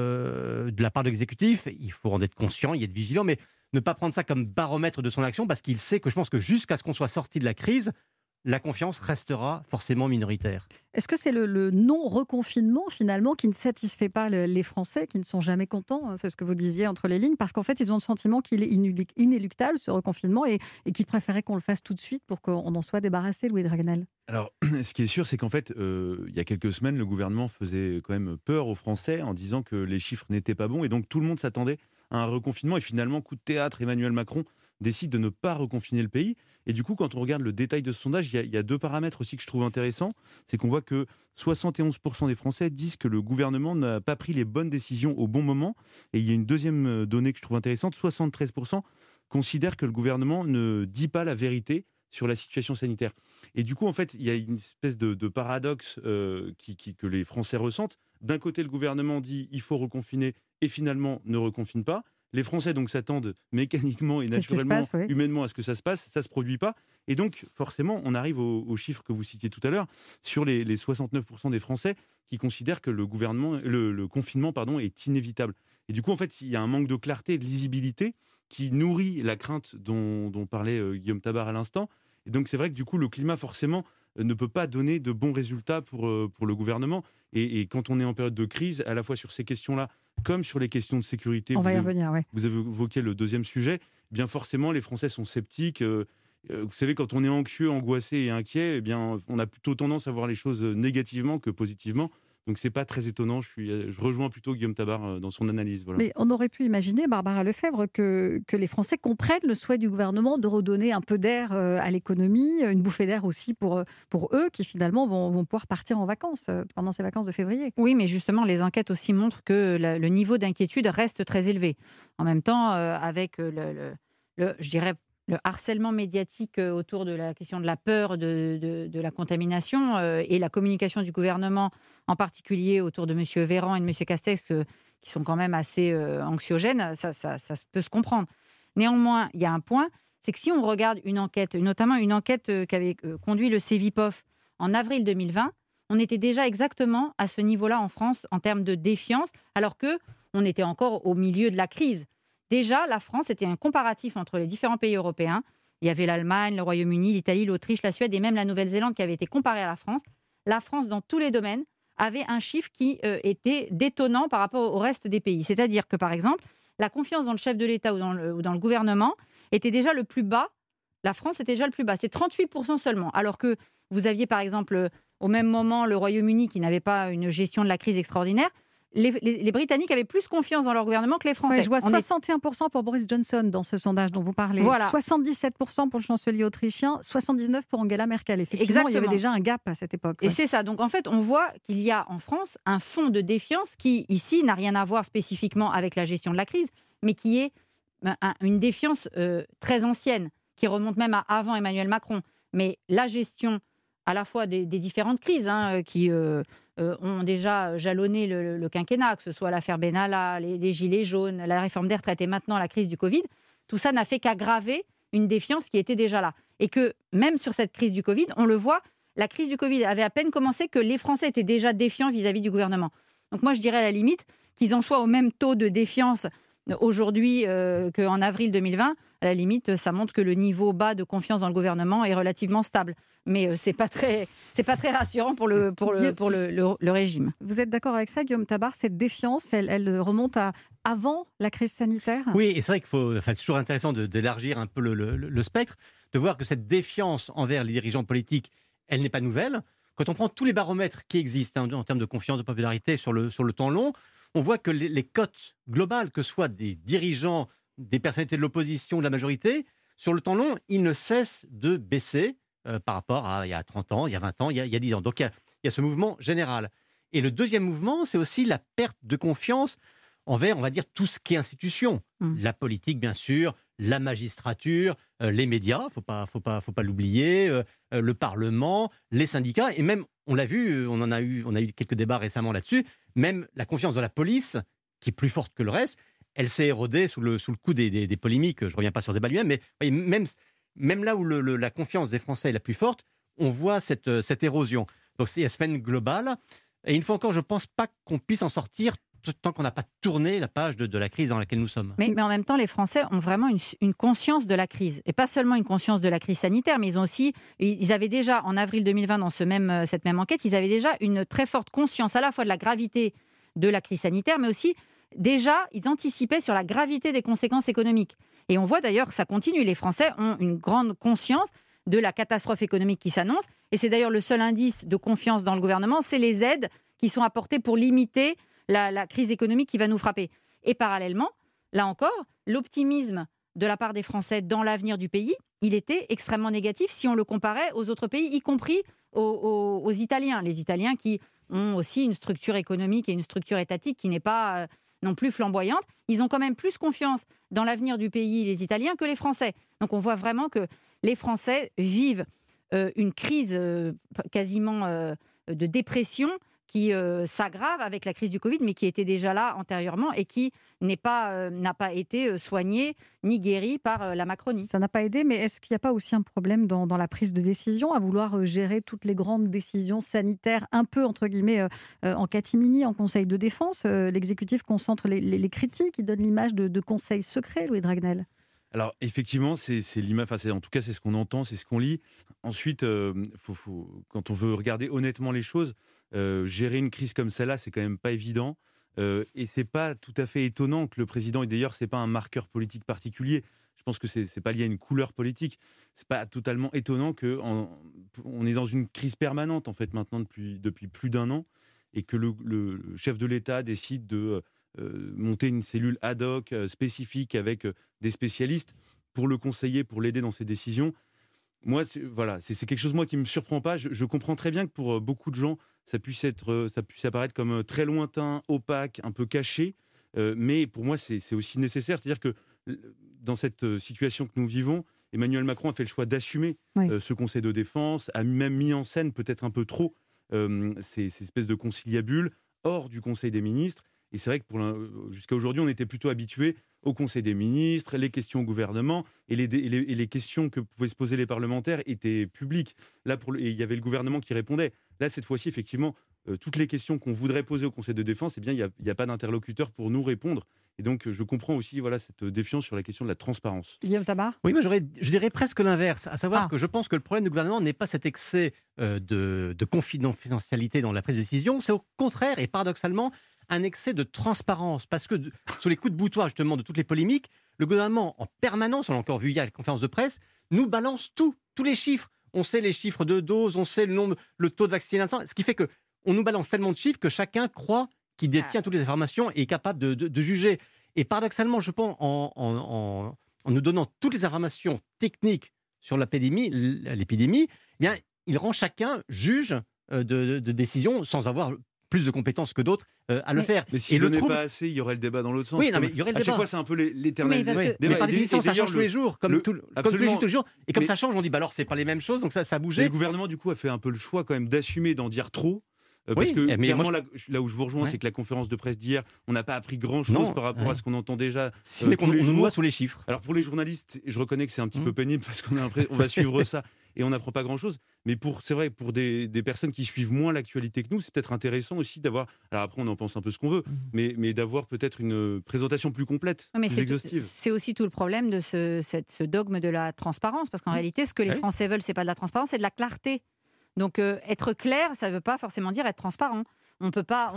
de la part de l'exécutif, il faut en être conscient, y être vigilant, mais ne pas prendre ça comme baromètre de son action, parce qu'il sait que je pense que jusqu'à ce qu'on soit sorti de la crise, la confiance restera forcément minoritaire. Est-ce que c'est le non-reconfinement, finalement, qui ne satisfait pas les Français, qui ne sont jamais contents? C'est ce que vous disiez entre les lignes, parce qu'en fait, ils ont le sentiment qu'il est inéluctable, ce reconfinement, et qu'ils préféraient qu'on le fasse tout de suite pour qu'on en soit débarrassé, Louis Dragnel. Alors, ce qui est sûr, c'est qu'en fait, il y a quelques semaines, le gouvernement faisait quand même peur aux Français en disant que les chiffres n'étaient pas bons, et donc tout le monde s'attendait à un reconfinement, et finalement, coup de théâtre, Emmanuel Macron décide de ne pas reconfiner le pays. Et du coup, quand on regarde le détail de ce sondage, il y a deux paramètres aussi que je trouve intéressants. C'est qu'on voit que 71% des Français disent que le gouvernement n'a pas pris les bonnes décisions au bon moment. Et il y a une deuxième donnée que je trouve intéressante. 73% considèrent que le gouvernement ne dit pas la vérité sur la situation sanitaire. Et du coup, en fait, il y a une espèce de paradoxe que les Français ressentent. D'un côté, le gouvernement dit il faut reconfiner et finalement ne reconfine pas. Les Français donc s'attendent mécaniquement et naturellement, humainement à ce que ça se passe, ça ne se produit pas. Et donc, forcément, on arrive aux chiffres que vous citiez tout à l'heure, sur les 69% des Français qui considèrent que le confinement est inévitable. Et du coup, en fait, il y a un manque de clarté et de lisibilité qui nourrit la crainte dont parlait Guillaume Tabar à l'instant. Et donc, c'est vrai que du coup, le climat, forcément, ne peut pas donner de bons résultats pour le gouvernement. Et quand on est en période de crise, à la fois sur ces questions-là, comme sur les questions de sécurité, on va y revenir, oui. Vous avez évoqué le deuxième sujet, bien forcément, les Français sont sceptiques. Vous savez, quand on est anxieux, angoissé et inquiet, eh bien, on a plutôt tendance à voir les choses négativement que positivement. Donc, ce n'est pas très étonnant. Je rejoins plutôt Guillaume Tabar dans son analyse. Voilà. Mais on aurait pu imaginer, Barbara Lefebvre, que les Français comprennent le souhait du gouvernement de redonner un peu d'air à l'économie, une bouffée d'air aussi pour eux, qui finalement vont pouvoir partir en vacances pendant ces vacances de février. Oui, mais justement, les enquêtes aussi montrent que le niveau d'inquiétude reste très élevé. En même temps, avec je dirais, le harcèlement médiatique autour de la question de la peur de la contamination et la communication du gouvernement, en particulier autour de M. Véran et de M. Castex, qui sont quand même assez anxiogènes, ça peut se comprendre. Néanmoins, il y a un point, c'est que si on regarde une enquête, notamment une enquête qu'avait conduit le Cevipof en avril 2020, on était déjà exactement à ce niveau-là en France en termes de défiance, alors qu'on était encore au milieu de la crise. Déjà, la France, c'était un comparatif entre les différents pays européens. Il y avait l'Allemagne, le Royaume-Uni, l'Italie, l'Autriche, la Suède et même la Nouvelle-Zélande qui avaient été comparés à la France. La France, dans tous les domaines, avait un chiffre qui était détonnant par rapport au reste des pays. C'est-à-dire que, par exemple, la confiance dans le chef de l'État ou dans le gouvernement était déjà le plus bas. La France était déjà le plus bas. C'est 38% seulement. Alors que vous aviez, par exemple, au même moment, le Royaume-Uni qui n'avait pas une gestion de la crise extraordinaire. Les Britanniques avaient plus confiance dans leur gouvernement que les Français. Ouais, je vois 61% pour Boris Johnson dans ce sondage dont vous parlez. Voilà. 77% pour le chancelier autrichien, 79% pour Angela Merkel. Effectivement, exactement. Il y avait déjà un gap à cette époque. Et c'est ça. Donc en fait, on voit qu'il y a en France un fond de défiance qui, ici, n'a rien à voir spécifiquement avec la gestion de la crise, mais qui est une défiance très ancienne, qui remonte même à avant Emmanuel Macron. Mais la gestion à la fois des différentes crises qui ont déjà jalonné le quinquennat, que ce soit l'affaire Benalla, les gilets jaunes, la réforme des retraites et maintenant la crise du Covid, tout ça n'a fait qu'aggraver une défiance qui était déjà là. Et que même sur cette crise du Covid, on le voit, la crise du Covid avait à peine commencé que les Français étaient déjà défiants vis-à-vis du gouvernement. Donc moi, je dirais à la limite qu'ils en soient au même taux de défiance aujourd'hui qu'en avril 2020. À la limite, ça montre que le niveau bas de confiance dans le gouvernement est relativement stable. Mais c'est pas très rassurant pour le régime. Vous êtes d'accord avec ça, Guillaume Tabar? Cette défiance, elle remonte à avant la crise sanitaire? Oui, et c'est vrai c'est toujours intéressant d'élargir un peu le spectre, de voir que cette défiance envers les dirigeants politiques, elle n'est pas nouvelle. Quand on prend tous les baromètres qui existent en termes de confiance, de popularité sur le temps long, on voit que les cotes globales, que ce soit des dirigeants, des personnalités de l'opposition, de la majorité, sur le temps long, ils ne cessent de baisser par rapport à il y a 30 ans, il y a 20 ans, il y a 10 ans. Donc il y a ce mouvement général. Et le deuxième mouvement, c'est aussi la perte de confiance envers, on va dire, tout ce qui est institution. La politique, bien sûr, la magistrature, les médias, faut pas l'oublier, le Parlement, les syndicats, et même, on l'a vu, on a eu quelques débats récemment là-dessus, même la confiance de la police, qui est plus forte que le reste, elle s'est érodée sous le coup des polémiques. Je ne reviens pas sur ce débat lui-même, mais voyez, même là où la confiance des Français est la plus forte, on voit cette érosion. Donc c'est un phénomène global. Et une fois encore, je ne pense pas qu'on puisse en sortir tant qu'on n'a pas tourné la page de la crise dans laquelle nous sommes. Mais en même temps, les Français ont vraiment une conscience de la crise. Et pas seulement une conscience de la crise sanitaire, mais ils avaient déjà, en avril 2020, dans cette même enquête, ils avaient déjà une très forte conscience à la fois de la gravité de la crise sanitaire, mais aussi, déjà, ils anticipaient sur la gravité des conséquences économiques. Et on voit d'ailleurs que ça continue. Les Français ont une grande conscience de la catastrophe économique qui s'annonce. Et c'est d'ailleurs le seul indice de confiance dans le gouvernement, c'est les aides qui sont apportées pour limiter la crise économique qui va nous frapper. Et parallèlement, là encore, l'optimisme de la part des Français dans l'avenir du pays, il était extrêmement négatif si on le comparait aux autres pays, y compris aux Italiens. Les Italiens qui ont aussi une structure économique et une structure étatique qui n'est pas non plus flamboyante. Ils ont quand même plus confiance dans l'avenir du pays, les Italiens, que les Français. Donc on voit vraiment que les Français vivent une crise quasiment de dépression qui s'aggrave avec la crise du Covid, mais qui était déjà là antérieurement et qui n'a pas été soignée ni guérie par la Macronie. Ça n'a pas aidé, mais est-ce qu'il n'y a pas aussi un problème dans la prise de décision, à vouloir gérer toutes les grandes décisions sanitaires un peu, entre guillemets, en catimini, en conseil de défense? L'exécutif concentre les critiques, il donne l'image de conseils secrets, Louis Dragnel. Alors effectivement, c'est l'image, en tout cas c'est ce qu'on entend, c'est ce qu'on lit. Ensuite, quand on veut regarder honnêtement les choses, gérer une crise comme celle-là, c'est quand même pas évident. Et c'est pas tout à fait étonnant que le président, et d'ailleurs c'est pas un marqueur politique particulier, je pense que c'est pas lié à une couleur politique, c'est pas totalement étonnant qu'on est dans une crise permanente en fait maintenant depuis plus d'un an, et que le chef de l'État décide de monter une cellule ad hoc spécifique avec des spécialistes pour le conseiller, pour l'aider dans ses décisions. Moi, c'est quelque chose qui me surprend pas. Je comprends très bien que pour beaucoup de gens, ça puisse apparaître comme très lointain, opaque, un peu caché. Mais pour moi, c'est aussi nécessaire. C'est-à-dire que dans cette situation que nous vivons, Emmanuel Macron a fait le choix d'assumer ce Conseil de défense, a même mis en scène peut-être un peu trop ces espèces de conciliabules hors du Conseil des ministres. Et c'est vrai que jusqu'à aujourd'hui, on était plutôt habitués au Conseil des ministres, les questions au gouvernement et les questions que pouvaient se poser les parlementaires étaient publiques. Là, et il y avait le gouvernement qui répondait. Là, cette fois-ci, effectivement, toutes les questions qu'on voudrait poser au Conseil de défense, il n'y a pas d'interlocuteur pour nous répondre. Et donc, je comprends aussi cette défiance sur la question de la transparence. Guillaume Tabar ? Oui, moi, je dirais presque l'inverse, à savoir que je pense que le problème du gouvernement n'est pas cet excès de confidentialité dans la prise de décision, c'est au contraire, et paradoxalement, un excès de transparence, parce que sous les coups de boutoir justement de toutes les polémiques, le gouvernement en permanence, on l'a encore vu hier à la conférence de presse, nous balance tous les chiffres. On sait les chiffres de doses, on sait le taux de vaccination, ce qui fait qu'on nous balance tellement de chiffres que chacun croit qu'il détient toutes les informations et est capable de juger. Et paradoxalement, je pense, en nous donnant toutes les informations techniques sur l'épidémie, eh bien, il rend chacun juge de décision sans avoir plus de compétences que d'autres à le faire. Mais s'il ne donnait pas assez, il y aurait le débat dans l'autre sens. Oui, non, mais il y aurait le débat. À chaque fois, c'est un peu l'éternel débat. Mais par définition, ça change tous les jours, comme tous les chiffres tous les jours. Et comme ça change, on dit, alors, c'est pas les mêmes choses, donc ça a bougé. Le gouvernement, du coup, a fait un peu le choix quand même d'assumer d'en dire trop. Parce que clairement, là où je vous rejoins, c'est que la conférence de presse d'hier, on n'a pas appris grand-chose par rapport à ce qu'on entend déjà. C'est qu'on nous noie sous les chiffres. Alors pour les journalistes, je reconnais que c'est un petit peu pénible parce qu'on va suivre ça et on n'apprend pas grand-chose. Mais c'est vrai, pour des personnes qui suivent moins l'actualité que nous, c'est peut-être intéressant aussi d'avoir... Alors après, on en pense un peu ce qu'on veut, mais d'avoir peut-être une présentation plus complète, plus exhaustive. C'est aussi tout le problème de ce dogme de la transparence, parce qu'en réalité, ce que les Français veulent, c'est pas de la transparence, c'est de la clarté. Donc être clair, ça ne veut pas forcément dire être transparent. On peut pas.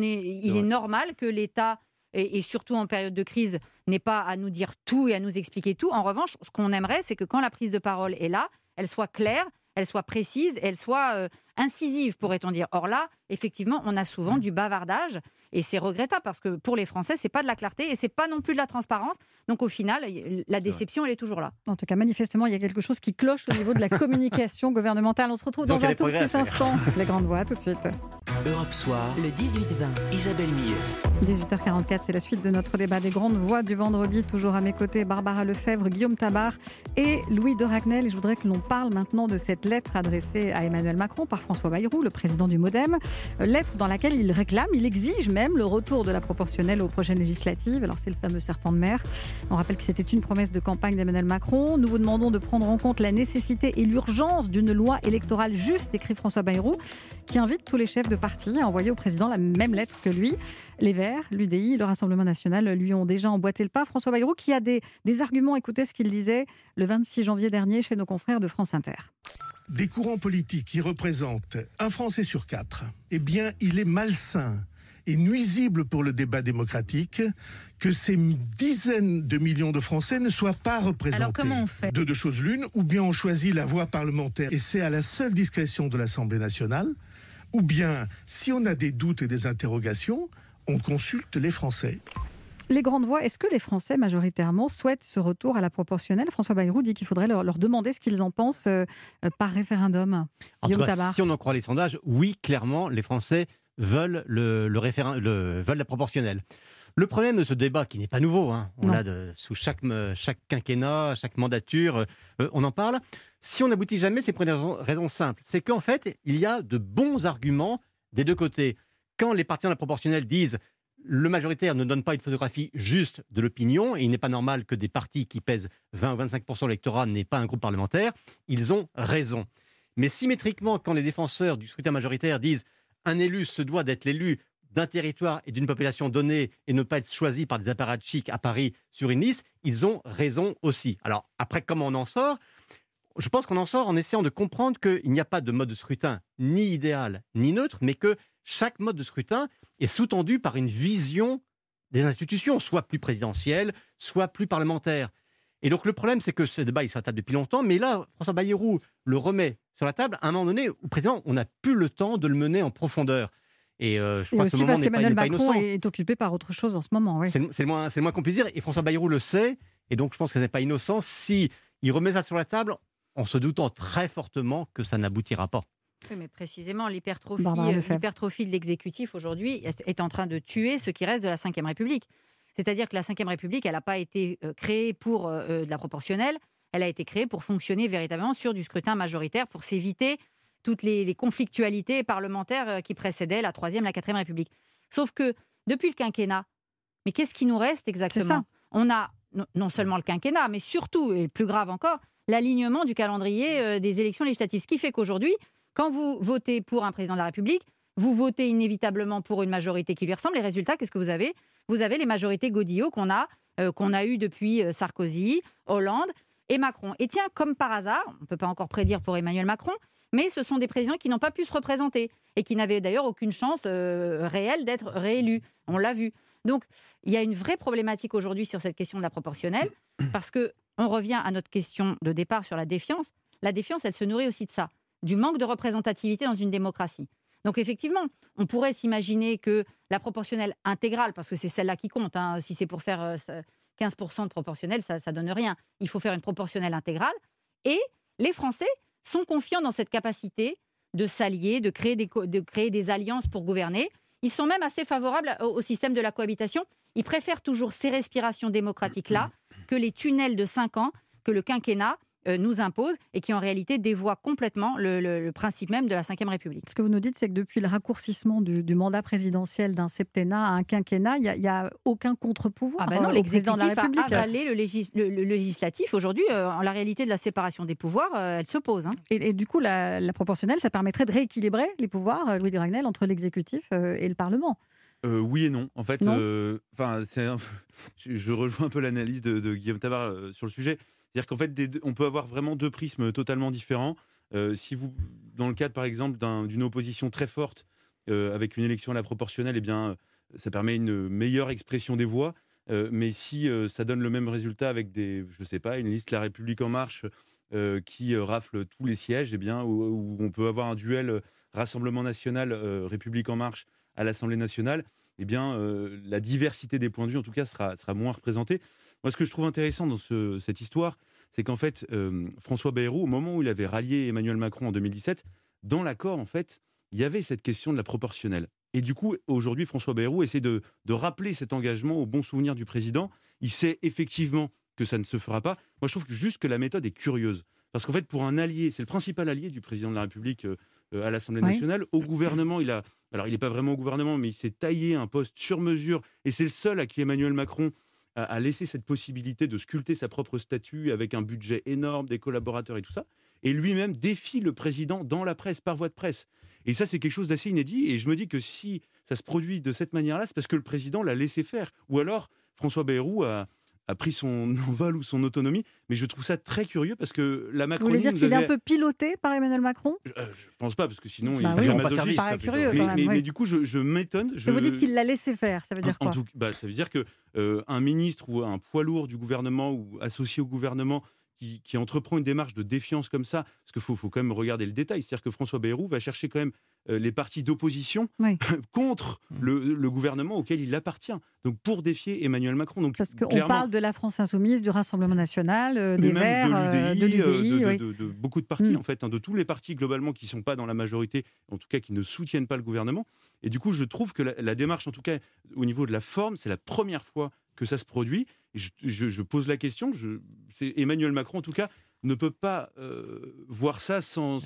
Il est normal que l'État, et surtout en période de crise, n'ait pas à nous dire tout et à nous expliquer tout. En revanche, ce qu'on aimerait, c'est que quand la prise de parole est là, elle soit claire, elle soit précise, elle soit incisive, pourrait-on dire. Or là, effectivement, on a souvent du bavardage et c'est regrettable parce que pour les Français, c'est pas de la clarté et c'est pas non plus de la transparence. Donc au final, la déception, elle est toujours là. En tout cas, manifestement, il y a quelque chose qui cloche au niveau de la communication gouvernementale. On se retrouve dans un tout petit instant. Les grandes voix, tout de suite. Europe Soir, le 18-20. Isabelle Millet. 18h44, c'est la suite de notre débat des grandes voix du vendredi. Toujours à mes côtés, Barbara Lefebvre, Guillaume Tabar et Louis de Ragnel. Et je voudrais que l'on parle maintenant de cette lettre adressée à Emmanuel Macron par François Bayrou, le président du MoDem. Lettre dans laquelle il réclame, il exige même le retour de la proportionnelle aux prochaines législatives. Alors c'est le fameux serpent de mer. On rappelle que c'était une promesse de campagne d'Emmanuel Macron. Nous vous demandons de prendre en compte la nécessité et l'urgence d'une loi électorale juste, écrit François Bayrou, qui invite tous les chefs de parti à envoyer au président la même lettre que lui. Les Verts, l'UDI, le Rassemblement national lui ont déjà emboîté le pas. François Bayrou qui a des arguments, écoutez ce qu'il disait le 26 janvier dernier chez nos confrères de France Inter. Des courants politiques qui représentent un Français sur 4, eh bien, il est malsain et nuisible pour le débat démocratique que ces dizaines de millions de Français ne soient pas représentés. Alors comment on fait ? De deux choses l'une, ou bien on choisit la voie parlementaire et c'est à la seule discrétion de l'Assemblée nationale, ou bien, si on a des doutes et des interrogations, on consulte les Français. Les grandes voix, est-ce que les Français majoritairement souhaitent ce retour à la proportionnelle ? François Bayrou dit qu'il faudrait leur demander ce qu'ils en pensent par référendum. En tout cas, si on en croit les sondages, oui, clairement, les Français veulent veulent la proportionnelle. Le problème de ce débat, qui n'est pas nouveau, on l'a sous chaque quinquennat, chaque mandature, on en parle. Si on n'aboutit jamais, c'est pour une raison simple. C'est qu'en fait, il y a de bons arguments des deux côtés. Quand les partisans de la proportionnelle disent le majoritaire ne donne pas une photographie juste de l'opinion et il n'est pas normal que des partis qui pèsent 20 ou 25% de l'électorat n'aient pas un groupe parlementaire, ils ont raison. Mais symétriquement, quand les défenseurs du scrutin majoritaire disent un élu se doit d'être l'élu d'un territoire et d'une population donnée et ne pas être choisi par des apparatchiks à Paris sur une liste, ils ont raison aussi. Alors après, comment on en sort ? Je pense qu'on en sort en essayant de comprendre qu'il n'y a pas de mode de scrutin ni idéal ni neutre, mais que chaque mode de scrutin est sous-tendu par une vision des institutions, soit plus présidentielle, soit plus parlementaire. Et donc le problème, c'est que ce débat, il est sur la table depuis longtemps, mais là, François Bayrou le remet sur la table à un moment donné où, président, on n'a plus le temps de le mener en profondeur. Et je crois que ce moment n'est pas innocent. Macron est occupé par autre chose en ce moment. Oui. C'est le moins qu'on puisse dire. Et François Bayrou le sait. Et donc je pense que ce n'est pas innocent si il remet ça sur la table en se doutant très fortement que ça n'aboutira pas. Oui, mais précisément, l'hypertrophie de l'exécutif aujourd'hui est en train de tuer ce qui reste de la Ve République. C'est-à-dire que la Ve République, elle n'a pas été créée pour de la proportionnelle, elle a été créée pour fonctionner véritablement sur du scrutin majoritaire, pour s'éviter toutes les conflictualités parlementaires qui précédaient la Troisième, la Quatrième République. Sauf que, depuis le quinquennat, mais qu'est-ce qui nous reste exactement ? C'est ça. On a non seulement le quinquennat, mais surtout, et plus grave encore, l'alignement du calendrier des élections législatives. Ce qui fait qu'aujourd'hui, quand vous votez pour un président de la République, vous votez inévitablement pour une majorité qui lui ressemble. Les résultats, qu'est-ce que vous avez ? Vous avez les majorités Godillot qu'on a eues depuis Sarkozy, Hollande et Macron. Et tiens, comme par hasard, on ne peut pas encore prédire pour Emmanuel Macron, mais ce sont des présidents qui n'ont pas pu se représenter et qui n'avaient d'ailleurs aucune chance réelle d'être réélus. On l'a vu. Donc, il y a une vraie problématique aujourd'hui sur cette question de la proportionnelle, parce qu'on revient à notre question de départ sur la défiance. La défiance, elle se nourrit aussi de ça, du manque de représentativité dans une démocratie. Donc effectivement, on pourrait s'imaginer que la proportionnelle intégrale, parce que c'est celle-là qui compte, si c'est pour faire 15% de proportionnelle, ça ne donne rien. Il faut faire une proportionnelle intégrale. Et les Français sont confiants dans cette capacité de s'allier, de créer des alliances pour gouverner. Ils sont même assez favorables au système de la cohabitation. Ils préfèrent toujours ces respirations démocratiques-là que les tunnels de 5 ans que le quinquennat nous impose et qui en réalité dévoie complètement le principe même de la Ve République. Ce que vous nous dites, c'est que depuis le raccourcissement du mandat présidentiel d'un septennat à un quinquennat, il n'y a aucun contre-pouvoir. Non, l'exécutif a avalé le législatif. Aujourd'hui, la réalité de la séparation des pouvoirs, elle se pose. Et du coup, la proportionnelle, ça permettrait de rééquilibrer les pouvoirs, Louis de Ragnel, entre l'exécutif et le Parlement. Oui et non. En fait, non. Je rejoins un peu l'analyse de Guillaume Tabar sur le sujet. C'est-à-dire qu'en fait, on peut avoir vraiment deux prismes totalement différents. Si vous, dans le cadre, par exemple, d'une opposition très forte, avec une élection à la proportionnelle, eh bien, ça permet une meilleure expression des voix. Mais si ça donne le même résultat avec une liste La République En Marche qui rafle tous les sièges, eh bien, où on peut avoir un duel Rassemblement National, République En Marche à l'Assemblée nationale, eh bien, la diversité des points de vue, en tout cas, sera moins représentée. Moi, ce que je trouve intéressant dans cette histoire, c'est qu'en fait, François Bayrou, au moment où il avait rallié Emmanuel Macron en 2017, dans l'accord, en fait, il y avait cette question de la proportionnelle. Et du coup, aujourd'hui, François Bayrou essaie de rappeler cet engagement au bon souvenir du président. Il sait effectivement que ça ne se fera pas. Moi, je trouve juste que la méthode est curieuse. Parce qu'en fait, pour un allié, c'est le principal allié du président de la République à l'Assemblée nationale. Au gouvernement, alors il n'est pas vraiment au gouvernement, mais il s'est taillé un poste sur mesure. Et c'est le seul à qui Emmanuel Macron a laissé cette possibilité de sculpter sa propre statue avec un budget énorme, des collaborateurs et tout ça. Et lui-même défie le président dans la presse, par voie de presse. Et ça, c'est quelque chose d'assez inédit. Et je me dis que si ça se produit de cette manière-là, c'est parce que le président l'a laissé faire. Ou alors, François Bayrou a pris son envol ou son autonomie. Mais je trouve ça très curieux parce que la Macronie... Vous voulez dire qu'il est un peu piloté par Emmanuel Macron ? Je ne pense pas, parce que sinon, il serait masochiste. Ça paraît curieux quand même. Mais du coup, je m'étonne. Vous dites qu'il l'a laissé faire, ça veut dire quoi ? Ça veut dire qu'un ministre ou un poids lourd du gouvernement ou associé au gouvernement qui entreprend une démarche de défiance comme ça, parce qu'il faut quand même regarder le détail, c'est-à-dire que François Bayrou va chercher quand même les partis d'opposition contre le gouvernement auquel il appartient, donc pour défier Emmanuel Macron. Donc, parce qu'on parle de la France Insoumise, du Rassemblement National, des Verts, de l'UDI, de beaucoup de partis, en fait, de tous les partis globalement qui ne sont pas dans la majorité, en tout cas qui ne soutiennent pas le gouvernement. Et du coup, je trouve que la démarche, en tout cas au niveau de la forme, c'est la première fois que ça se produit. Et je pose la question, Emmanuel Macron, en tout cas, ne peut pas voir ça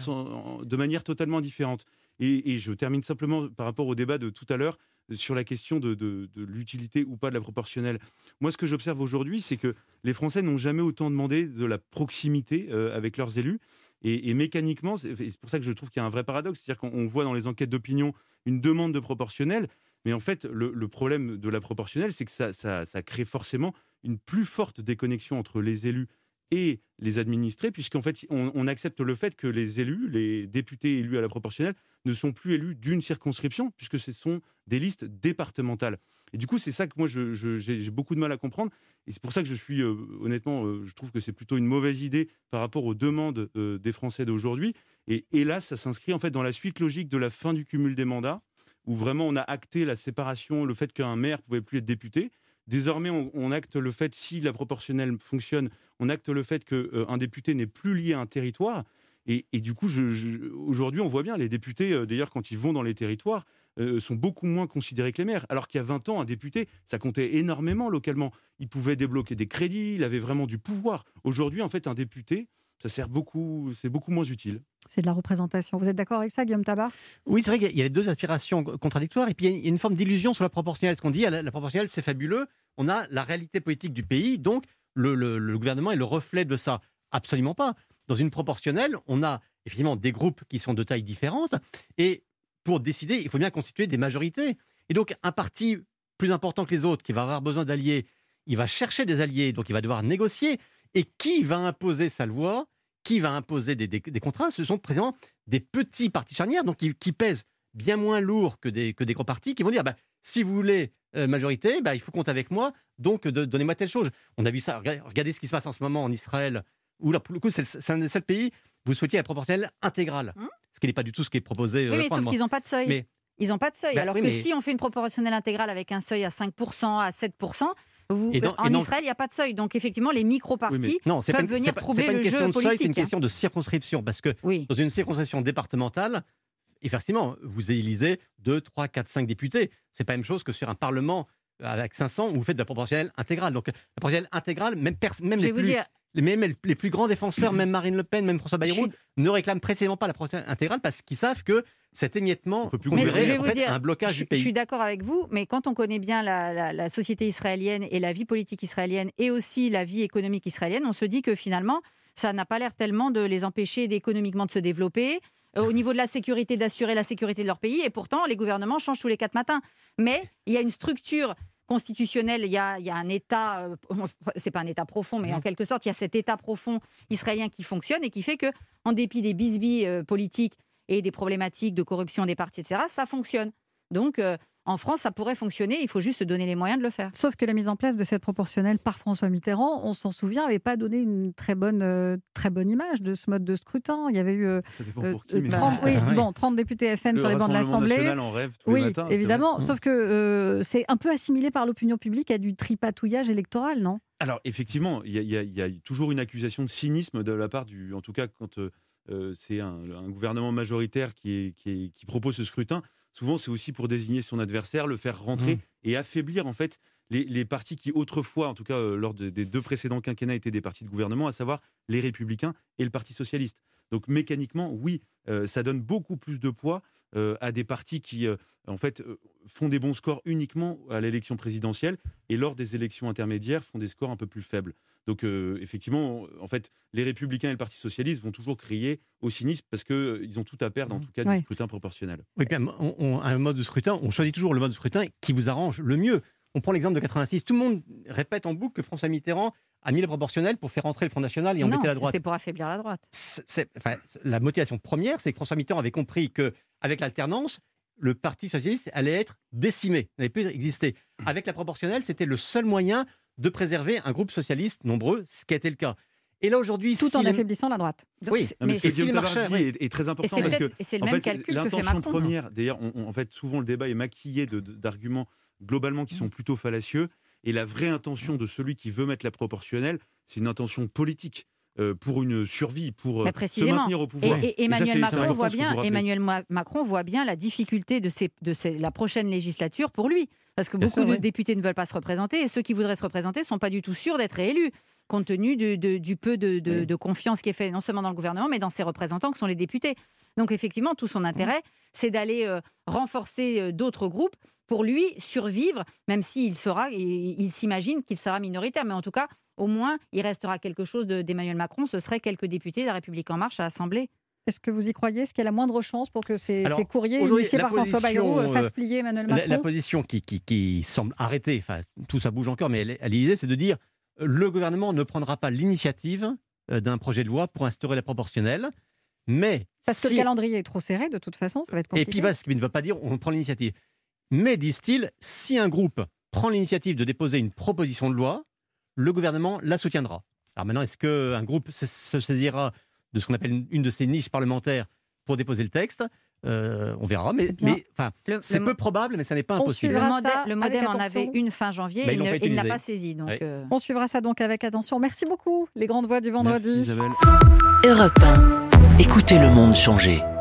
de manière totalement différente. Et je termine simplement par rapport au débat de tout à l'heure sur la question de l'utilité ou pas de la proportionnelle. Moi, ce que j'observe aujourd'hui, c'est que les Français n'ont jamais autant demandé de la proximité avec leurs élus. Et mécaniquement, c'est pour ça que je trouve qu'il y a un vrai paradoxe. C'est-à-dire qu'on voit dans les enquêtes d'opinion une demande de proportionnelle. Mais en fait, le problème de la proportionnelle, c'est que ça crée forcément une plus forte déconnexion entre les élus et les administrés, puisqu'en fait, on accepte le fait que les élus, les députés élus à la proportionnelle, ne sont plus élus d'une circonscription, puisque ce sont des listes départementales. Et du coup, c'est ça que moi, j'ai beaucoup de mal à comprendre. Et c'est pour ça que je suis, honnêtement, je trouve que c'est plutôt une mauvaise idée par rapport aux demandes des Français d'aujourd'hui. Et hélas, ça s'inscrit en fait dans la suite logique de la fin du cumul des mandats, où vraiment on a acté la séparation, le fait qu'un maire ne pouvait plus être député. Désormais, on acte le fait, si la proportionnelle fonctionne, on acte le fait qu'un député n'est plus lié à un territoire. Et du coup, aujourd'hui, on voit bien, les députés, d'ailleurs, quand ils vont dans les territoires, sont beaucoup moins considérés que les maires. Alors qu'il y a 20 ans, un député, ça comptait énormément localement. Il pouvait débloquer des crédits, il avait vraiment du pouvoir. Aujourd'hui, en fait, un député, c'est beaucoup moins utile. C'est de la représentation. Vous êtes d'accord avec ça, Guillaume Tabar ? Oui, c'est vrai qu'il y a les deux aspirations contradictoires. Et puis, il y a une forme d'illusion sur la proportionnelle. Ce qu'on dit, la proportionnelle, c'est fabuleux. On a la réalité politique du pays. Donc, le gouvernement est le reflet de ça. Absolument pas. Dans une proportionnelle, on a effectivement des groupes qui sont de tailles différentes. Et pour décider, il faut bien constituer des majorités. Et donc, un parti plus important que les autres, qui va avoir besoin d'alliés, il va chercher des alliés. Donc, il va devoir négocier. Et qui va imposer sa loi ? Qui va imposer des contrats ? Ce sont précisément des petits partis charnières, donc qui pèsent bien moins lourd que des gros partis, qui vont dire si vous voulez majorité, il faut compter avec moi, donc donnez-moi telle chose. On a vu ça, regardez ce qui se passe en ce moment en Israël, où là, pour le coup, c'est un des seuls pays où vous souhaitiez la proportionnelle intégrale, ce qui n'est pas du tout ce qui est proposé. Oui, mais sauf qu'ils n'ont pas de seuil. Ils n'ont pas de seuil. Alors que si on fait une proportionnelle intégrale avec un seuil à 5%, à 7%, en Israël, il n'y a pas de seuil. Donc, effectivement, les micro-partis peuvent venir troubler le jeu politique. C'est une question de circonscription. Parce que dans une circonscription départementale, effectivement, vous élisez 2, 3, 4, 5 députés. Ce n'est pas la même chose que sur un Parlement avec 500 où vous faites de la proportionnelle intégrale. Donc, la proportionnelle intégrale, même les plus grands défenseurs, même Marine Le Pen, même François Bayrou, ne réclament précisément pas la proportionnelle intégrale parce qu'ils savent que cet émiettement conduirait à un blocage du pays. Je suis d'accord avec vous, mais quand on connaît bien la société israélienne et la vie politique israélienne et aussi la vie économique israélienne, on se dit que finalement, ça n'a pas l'air tellement de les empêcher économiquement de se développer, au niveau de la sécurité, d'assurer la sécurité de leur pays, et pourtant, les gouvernements changent tous les 4 matins. Mais il y a une structure constitutionnelle, il y a un État, c'est pas un État profond, mais en quelque sorte, il y a cet État profond israélien qui fonctionne et qui fait que, en dépit des bisbilles politiques et des problématiques de corruption des partis, etc., ça fonctionne. Donc, en France, ça pourrait fonctionner, il faut juste se donner les moyens de le faire. Sauf que la mise en place de cette proportionnelle par François Mitterrand, on s'en souvient, n'avait pas donné une très bonne image de ce mode de scrutin. Il y avait eu 30 députés FN sur les bancs de l'Assemblée. En rêve tous les matins, évidemment, sauf que c'est un peu assimilé par l'opinion publique à du tripatouillage électoral, non ? Alors, effectivement, il y a toujours une accusation de cynisme de la part en tout cas, quand c'est un gouvernement majoritaire qui propose ce scrutin, souvent c'est aussi pour désigner son adversaire, le faire rentrer et affaiblir en fait les partis qui autrefois, en tout cas lors des 2 précédents quinquennats, étaient des partis de gouvernement, à savoir les Républicains et le Parti Socialiste. Donc mécaniquement, oui, ça donne beaucoup plus de poids à des partis qui, en fait, font des bons scores uniquement à l'élection présidentielle et lors des élections intermédiaires font des scores un peu plus faibles. Donc effectivement, en fait, les Républicains et le Parti Socialiste vont toujours crier au cynisme parce qu'ils ont tout à perdre, en tout cas, du scrutin proportionnel. Oui, puis un mode de scrutin, on choisit toujours le mode de scrutin qui vous arrange le mieux. On prend l'exemple de 86. Tout le monde répète en boucle que François Mitterrand a mis le proportionnel pour faire rentrer le Front National et embêter la droite. C'était pour affaiblir la droite. La motivation première, c'est que François Mitterrand avait compris qu'avec l'alternance, le Parti socialiste allait être décimé, n'allait plus exister. Avec la proportionnelle, c'était le seul moyen de préserver un groupe socialiste nombreux, ce qui a été le cas. Et là aujourd'hui, tout en affaiblissant la droite. Oui, mais ce que Guillaume Tabardy est très important parce que c'est le même calcul que fait Macron. Première, d'ailleurs, en fait, souvent le débat est maquillé d'arguments globalement qui sont plutôt fallacieux. Et la vraie intention de celui qui veut mettre la proportionnelle, c'est une intention politique. Pour une survie, pour se maintenir au pouvoir. Et Emmanuel Macron voit bien la difficulté de la prochaine législature pour lui. Parce que beaucoup de députés ne veulent pas se représenter et ceux qui voudraient se représenter ne sont pas du tout sûrs d'être réélus, compte tenu du peu de confiance qui est fait non seulement dans le gouvernement, mais dans ses représentants que sont les députés. Donc effectivement, tout son intérêt, c'est d'aller renforcer d'autres groupes pour lui survivre, même s'il s'imagine qu'il sera minoritaire. Mais en tout cas, au moins, il restera quelque chose d'Emmanuel Macron. Ce serait quelques députés de la République En Marche à l'Assemblée. Est-ce que vous y croyez ? Est-ce qu'il y a la moindre chance pour que ces courriers initiés par François Bayrou fassent plier Emmanuel Macron ? La position qui semble arrêtée, tout ça bouge encore, mais l'idée, c'est de dire le gouvernement ne prendra pas l'initiative d'un projet de loi pour instaurer la proportionnelle. Mais parce que le calendrier est trop serré, de toute façon, ça va être compliqué. Et puis parce qu'il ne veut pas dire on prend l'initiative. Mais, disent-ils, si un groupe prend l'initiative de déposer une proposition de loi, le gouvernement la soutiendra. Alors maintenant, est-ce qu'un groupe se saisira de ce qu'on appelle une de ces niches parlementaires pour déposer le texte ? On verra, c'est peu probable, mais ça n'est pas impossible. Le MoDem en avait une fin janvier, il ne l'a pas saisi. Donc On suivra ça donc avec attention. Merci beaucoup, les grandes voix du vendredi. Merci Isabelle. Europe 1. Écoutez le monde changer.